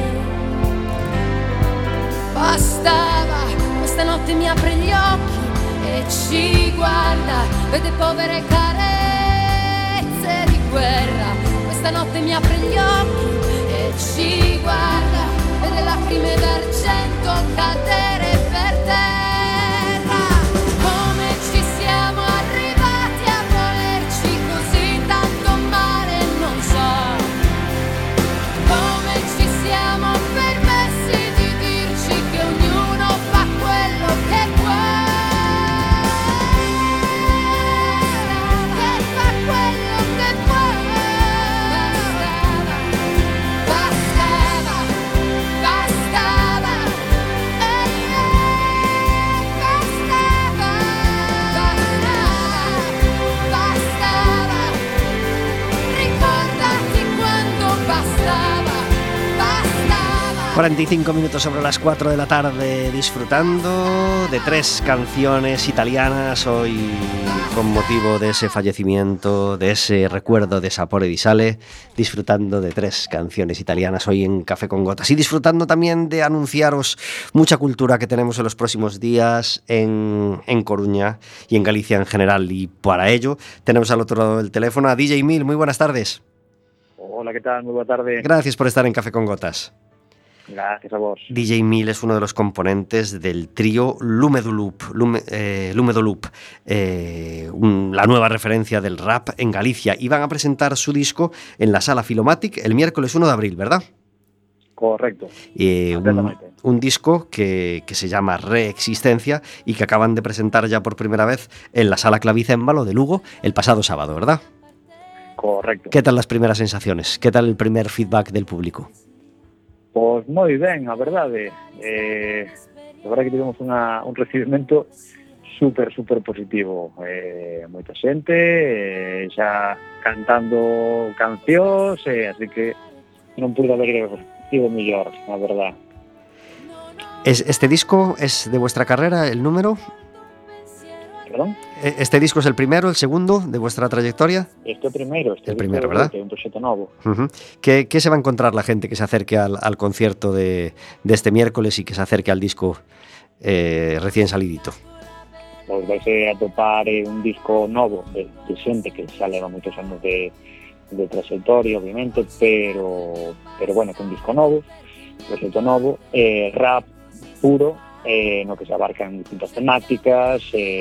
Bastava, questa notte mi apre gli occhi e ci guarda, vede povere carezze di guerra. Questa notte mi apre gli occhi e ci guarda, vede lacrime d'argento cadere per terra. Come ci siamo arrivati a volerci così tanto male, non so. Come ci siamo permessi di dirci che ognuno fa quello che può. Che fa quello che può. Bastava, bastava, bastava, ricordati quando bastava, bastava. 45 minutos sobre las 4 de la tarde, disfrutando de 3 canciones italianas hoy con motivo de ese fallecimiento, de ese recuerdo de Sapore di Sale, disfrutando de 3 canciones italianas hoy en Café con Gotas, y disfrutando también de anunciaros mucha cultura que tenemos en los próximos días en Coruña y en Galicia en general, y para ello tenemos al otro lado del teléfono a DJ Mil. Muy buenas tardes. Hola, ¿qué tal? Muy buena tarde. Gracias por estar en Café con Gotas. Gracias a vos. DJ Mil es uno de los componentes del trío Lumedolup, la nueva referencia del rap en Galicia. Y van a presentar su disco en la Sala Filomatic el miércoles 1 de abril, ¿verdad? Correcto. Un disco que se llama Reexistencia y que acaban de presentar ya por primera vez en la Sala Clavicémbalo de Lugo el pasado sábado, ¿verdad? Correcto. ¿Qué tal las primeras sensaciones? ¿Qué tal el primer feedback del público? Pois moi ben, a verdade. A verdade que tivemos un recibimento super positivo. Moita xente, xa cantando cancións, así que non pude haber sido mellor, a verdade. ¿Este disco es de vuestra carrera, el número? ¿Perdón? ¿Este disco es el primero, el segundo de vuestra trayectoria? Este primero, el primero, ¿verdad? Es un proyecto nuevo. ¿Qué se va a encontrar la gente que se acerque al concierto de este miércoles y que se acerque al disco recién salidito? Pues vais a topar un disco novo de xente que xa leva moitos anos de trayectoria, obviamente, pero bueno, que un disco novo, proxecto novo, rap puro, no que se abarcan distintas temáticas,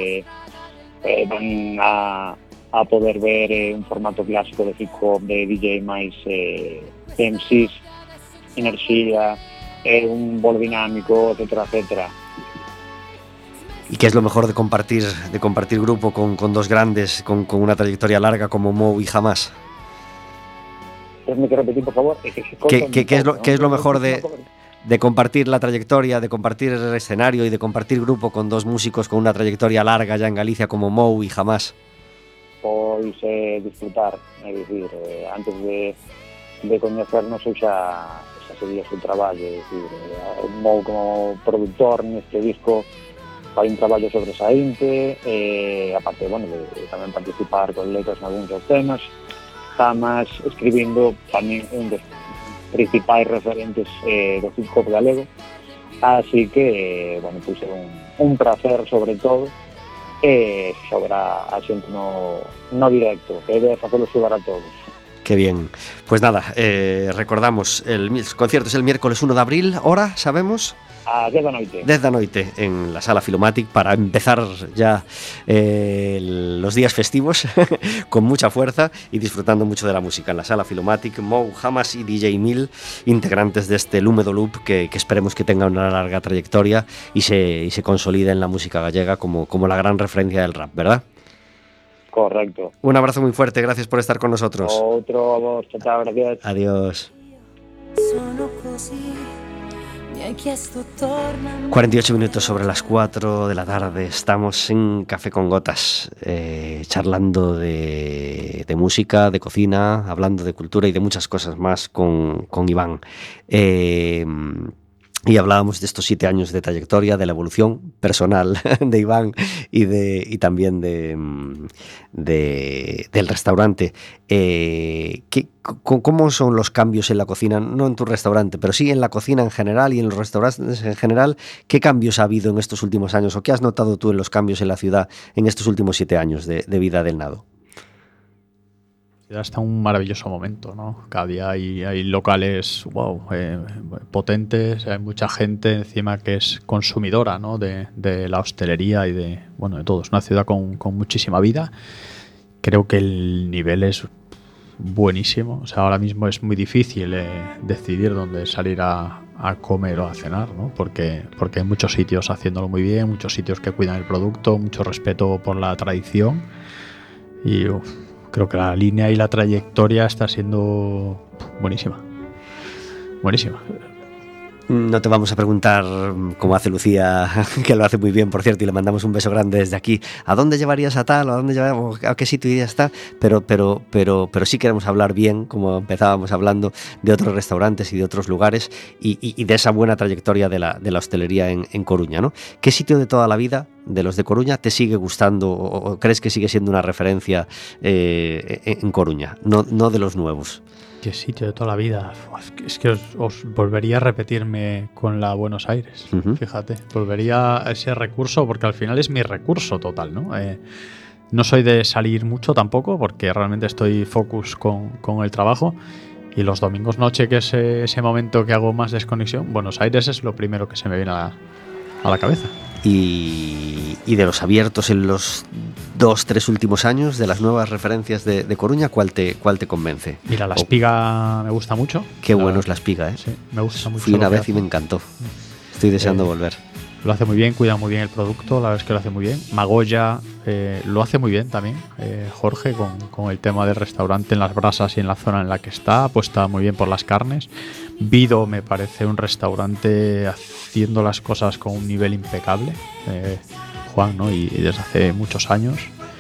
van a poder ver un formato clásico de hip hop de DJ máis MCs, enerxía, un bolo dinámico, etcétera. ¿Y qué es lo mejor de compartir grupo con dos grandes, con una trayectoria larga como Mou y Jamás? ¿Me que repetir, por favor? ¿Qué es lo mejor de compartir la trayectoria, de compartir el escenario y de compartir grupo con dos músicos con una trayectoria larga ya en Galicia como Mou y Jamás? Pois disfrutar, é dicir, antes de coñecernos xa sería su traballo, é dicir, Mou como productor neste disco fai un traballo sobresaínte, aparte, bueno, de tamén participar con letras en algúns dos temas, Jamás escribindo tamén un dos principais referentes do hip hop galego, así que, bueno, pues un placer sobre todo, sobre a xente no directo, que debe facelo xugar a todos. Qué bien. Pues nada, recordamos, el concierto es el miércoles 1 de abril, hora, ¿sabemos? A 10 da noite. 10 da noite en la Sala Filomatic para empezar ya los días festivos con mucha fuerza y disfrutando mucho de la música. En la Sala Filomatic, Mou, Jamás y DJ Mil, integrantes de este Lumedolup que esperemos que tenga una larga trayectoria y se consolide en la música gallega como la gran referencia del rap, ¿verdad? Correcto. Un abrazo muy fuerte, gracias por estar con nosotros. Otro a vos, chao, gracias. Adiós. 48 minutos sobre las 4 de la tarde. Estamos en Café con Gotas, charlando de música, de cocina, hablando de cultura y de muchas cosas más con Iván. Y hablábamos de estos 7 años de trayectoria, de la evolución personal de Iván y también del restaurante. ¿Cómo son los cambios en la cocina? No en tu restaurante, pero sí en la cocina en general y en los restaurantes en general. ¿Qué cambios ha habido en estos últimos años o qué has notado tú en los cambios en la ciudad en estos últimos 7 años de vida del Nado? Está un maravilloso momento, ¿no? Cada día hay locales potentes, hay mucha gente encima que es consumidora, ¿no? de la hostelería y de todo. Es una ciudad con muchísima vida. Creo que el nivel es buenísimo. O sea, ahora mismo es muy difícil decidir dónde salir a comer o a cenar, ¿no? Porque hay muchos sitios haciéndolo muy bien, muchos sitios que cuidan el producto, mucho respeto por la tradición y creo que la línea y la trayectoria está siendo buenísima. Buenísima. No te vamos a preguntar cómo hace Lucía, que lo hace muy bien, por cierto, y le mandamos un beso grande desde aquí. ¿A dónde llevarías a tal? ¿A qué sitio irías a tal? Pero sí queremos hablar bien, como empezábamos hablando, de otros restaurantes y de otros lugares y de esa buena trayectoria de la hostelería en Coruña, ¿no? ¿Qué sitio de toda la vida, de los de Coruña, te sigue gustando o crees que sigue siendo una referencia en Coruña, no de los nuevos? ¿Qué sitio de toda la vida? Es que os volvería a repetirme con la Buenos Aires. Fíjate, volvería a ese recurso porque al final es mi recurso total, ¿no? No soy de salir mucho tampoco porque realmente estoy focus con el trabajo Y los domingos noche, que es ese momento que hago más desconexión, Buenos Aires es lo primero que se me viene a la cabeza. Y de los abiertos en los 2-3 últimos años, de las nuevas referencias de Coruña, ¿cuál te convence? Mira, La Espiga me gusta mucho. Qué bueno es La Espiga, ¿eh? Sí, me gusta mucho. Fui una vez y me encantó. Estoy deseando volver. Lo hace muy bien, cuida muy bien el producto, la verdad es que lo hace muy bien. Magoya lo hace muy bien también, Jorge, con el tema del restaurante en las brasas y en la zona en la que está, apuesta muy bien por las carnes. Vido me parece un restaurante haciendo las cosas con un nivel impecable, Juan, ¿no? Y desde hace muchos años.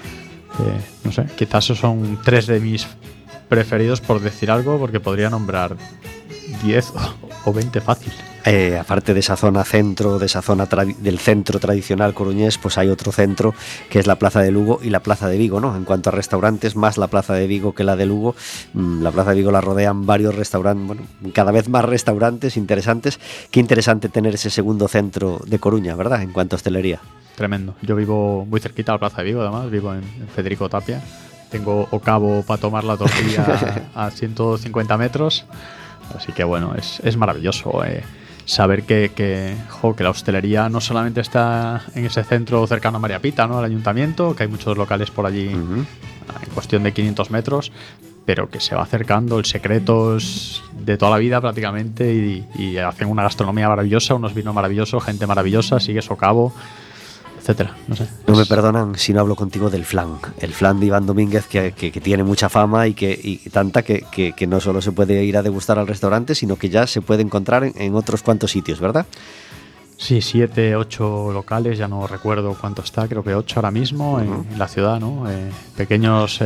No sé, quizás esos son 3 de mis preferidos, por decir algo, porque podría nombrar 10 o 20 fácil. Aparte de esa zona centro, de esa zona del centro tradicional coruñés, pues hay otro centro que es la Plaza de Lugo y la Plaza de Vigo, ¿no? En cuanto a restaurantes, más la Plaza de Vigo que la de Lugo. La Plaza de Vigo la rodean varios restaurantes, bueno, cada vez más restaurantes interesantes. Qué interesante tener ese segundo centro de Coruña, ¿verdad? En cuanto a hostelería. Tremendo. Yo vivo muy cerquita de la Plaza de Vigo, además, vivo en Federico Tapia. Tengo Ocavo para tomar la tortilla a 150 metros. Así que bueno, es maravilloso saber que la hostelería no solamente está en ese centro cercano a María Pita, ¿no? Al ayuntamiento, que hay muchos locales por allí en cuestión de 500 metros, pero que se va acercando. El Secreto es de toda la vida prácticamente y hacen una gastronomía maravillosa, unos vinos maravillosos, gente maravillosa, sigue Socavo, etcétera, no sé. No me perdonan si no hablo contigo del flan. El flan de Iván Domínguez que tiene mucha fama y tanta que no solo se puede ir a degustar al restaurante, sino que ya se puede encontrar en otros cuantos sitios, ¿verdad? Sí, 7, 8 locales, ya no recuerdo cuánto está, creo que 8 ahora mismo en la ciudad, ¿no? Pequeñas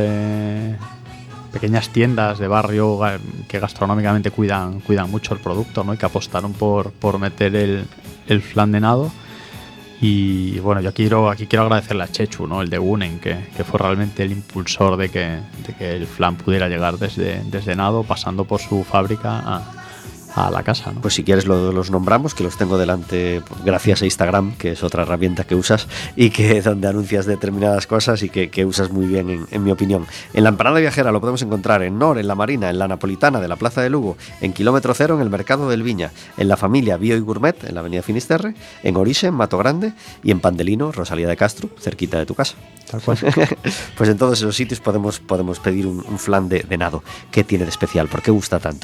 tiendas de barrio que gastronómicamente cuidan mucho el producto, ¿no? Y que apostaron por meter el flan de nado. Y bueno, yo aquí quiero agradecerle a Chechu, ¿no? El de Unen, que fue realmente el impulsor de que el flan pudiera llegar desde Nado, pasando por su fábrica a la casa, ¿no? Pues si quieres los nombramos, que los tengo delante gracias a Instagram, que es otra herramienta que usas y que donde anuncias determinadas cosas y que usas muy bien, en mi opinión. En la Empanada Viajera lo podemos encontrar en Nor, en La Marina, en la Napolitana de la Plaza de Lugo, en Kilómetro Cero, en el Mercado del Viña, en La Familia Bio y Gourmet, en la Avenida Finisterre, en Orixe, en Mato Grande, y en Pandelino, Rosalía de Castro, cerquita de tu casa. Tal cual. Pues en todos esos sitios podemos pedir un flan de nado. ¿Qué tiene de especial? ¿Por qué gusta tanto?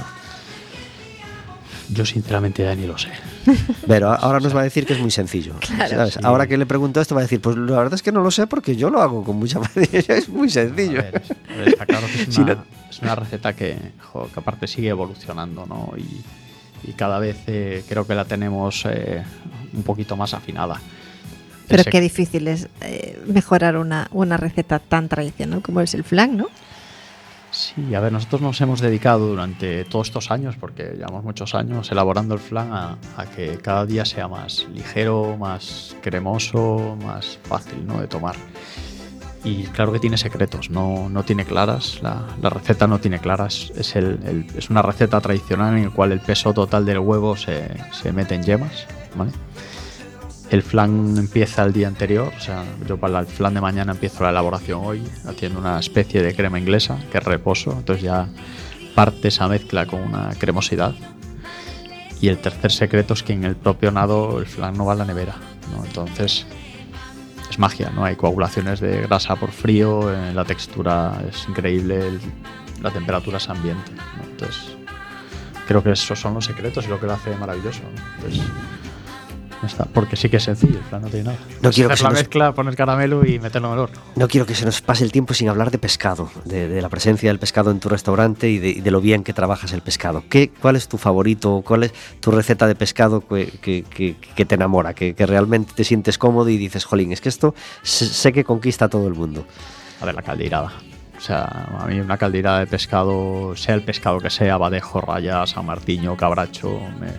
Yo sinceramente ya ni lo sé. Pero ahora nos va a decir que es muy sencillo. Claro. ¿Sabes? Sí. Ahora que le pregunto esto va a decir, pues la verdad es que no lo sé porque yo lo hago con mucha facilidad. Es muy sencillo. A ver, está claro que es una receta que aparte sigue evolucionando, ¿no? Y cada vez creo que la tenemos un poquito más afinada. Pero qué difícil es mejorar una receta tan tradicional como es el flan, ¿no? Sí, a ver, nosotros nos hemos dedicado durante todos estos años, porque llevamos muchos años elaborando el flan a que cada día sea más ligero, más cremoso, más fácil, ¿no? De tomar. Y claro que tiene secretos, no tiene claras, la receta no tiene claras. Es una receta tradicional en la cual el peso total del huevo se mete en yemas, ¿vale? El flan empieza el día anterior, o sea, yo para el flan de mañana empiezo la elaboración hoy, haciendo una especie de crema inglesa, que es reposo, entonces ya parte esa mezcla con una cremosidad. Y el tercer secreto es que en el propio nado el flan no va a la nevera, ¿no? Entonces es magia, no hay coagulaciones de grasa por frío, la textura es increíble, la temperatura es ambiente, ¿no? Entonces creo que esos son los secretos y lo que lo hace maravilloso, ¿no? Entonces, está, porque sí que es sencillo, el flan no tiene nada. No quiero hacer la mezcla, poner caramelo y meterlo en el horno. No quiero que se nos pase el tiempo sin hablar de pescado, de la presencia del pescado en tu restaurante y de lo bien que trabajas el pescado. ¿Cuál es tu favorito? ¿Cuál es tu receta de pescado que te enamora? Que realmente te sientes cómodo y dices, jolín, es que esto sé que conquista a todo el mundo. A ver, la caldeirada. O sea, a mí una caldeirada de pescado, sea el pescado que sea, badejo, raya, san martiño, cabracho,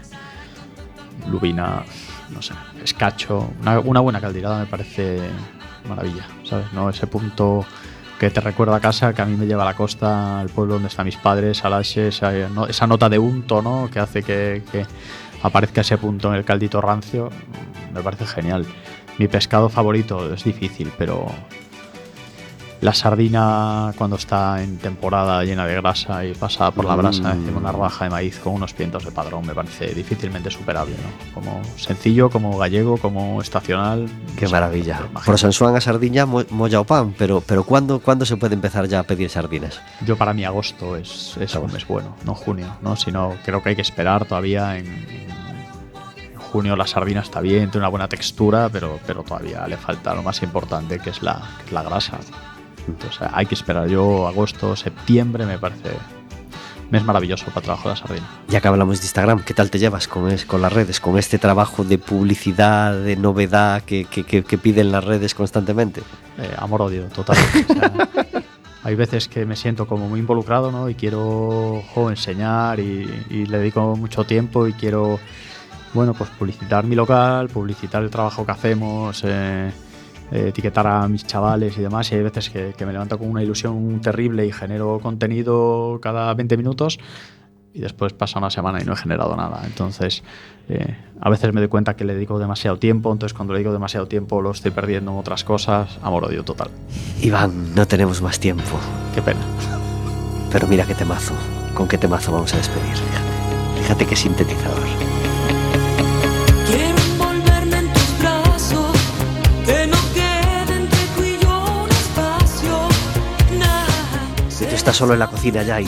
lubina, no sé, escacho, una buena caldeirada me parece maravilla, ¿sabes? ¿No? Ese punto que te recuerda a casa, que a mí me lleva a la costa, al pueblo donde están mis padres, a Laxe, esa nota de unto, ¿no? Que hace que aparezca ese punto en el caldito rancio, me parece genial. Mi pescado favorito es difícil, pero La sardina, cuando está en temporada llena de grasa y pasada por la brasa encima una rodaja de maíz con unos pimientos de Padrón, me parece difícilmente superable, ¿no? Como sencillo, como gallego, como estacional. Qué maravilla. Por San Juan a sardiña molla o pan, pero ¿cuándo se puede empezar ya a pedir sardinas? Yo, para mí, agosto es un mes bueno, no junio, ¿no? Sino creo que hay que esperar todavía. En junio la sardina está bien, tiene una buena textura, pero todavía le falta lo más importante, que es la grasa. Entonces hay que esperar. Yo, agosto, septiembre me parece mes maravilloso para el trabajo de la sardina. Ya que hablamos de Instagram, ¿qué tal te llevas con las redes, con este trabajo de publicidad, de novedad que piden las redes constantemente? Amor-odio, totalmente. O sea, hay veces que me siento como muy involucrado, ¿no? Y quiero enseñar y le dedico mucho tiempo y quiero, bueno, pues publicitar mi local, publicitar el trabajo que hacemos, etiquetar a mis chavales y demás, y hay veces que me levanto con una ilusión terrible y genero contenido cada 20 minutos y después pasa una semana y no he generado nada. Entonces a veces me doy cuenta que le dedico demasiado tiempo, entonces cuando le dedico demasiado tiempo lo estoy perdiendo en otras cosas. Amor-odio total. Iván, no tenemos más tiempo. Qué pena. Pero mira qué temazo. ¿Con qué temazo vamos a despedir? Fíjate qué sintetizador. Quiero envolverme en tus brazos, que no quede entre tú y yo un espacio, nada. Si tú estás solo en la cocina ya y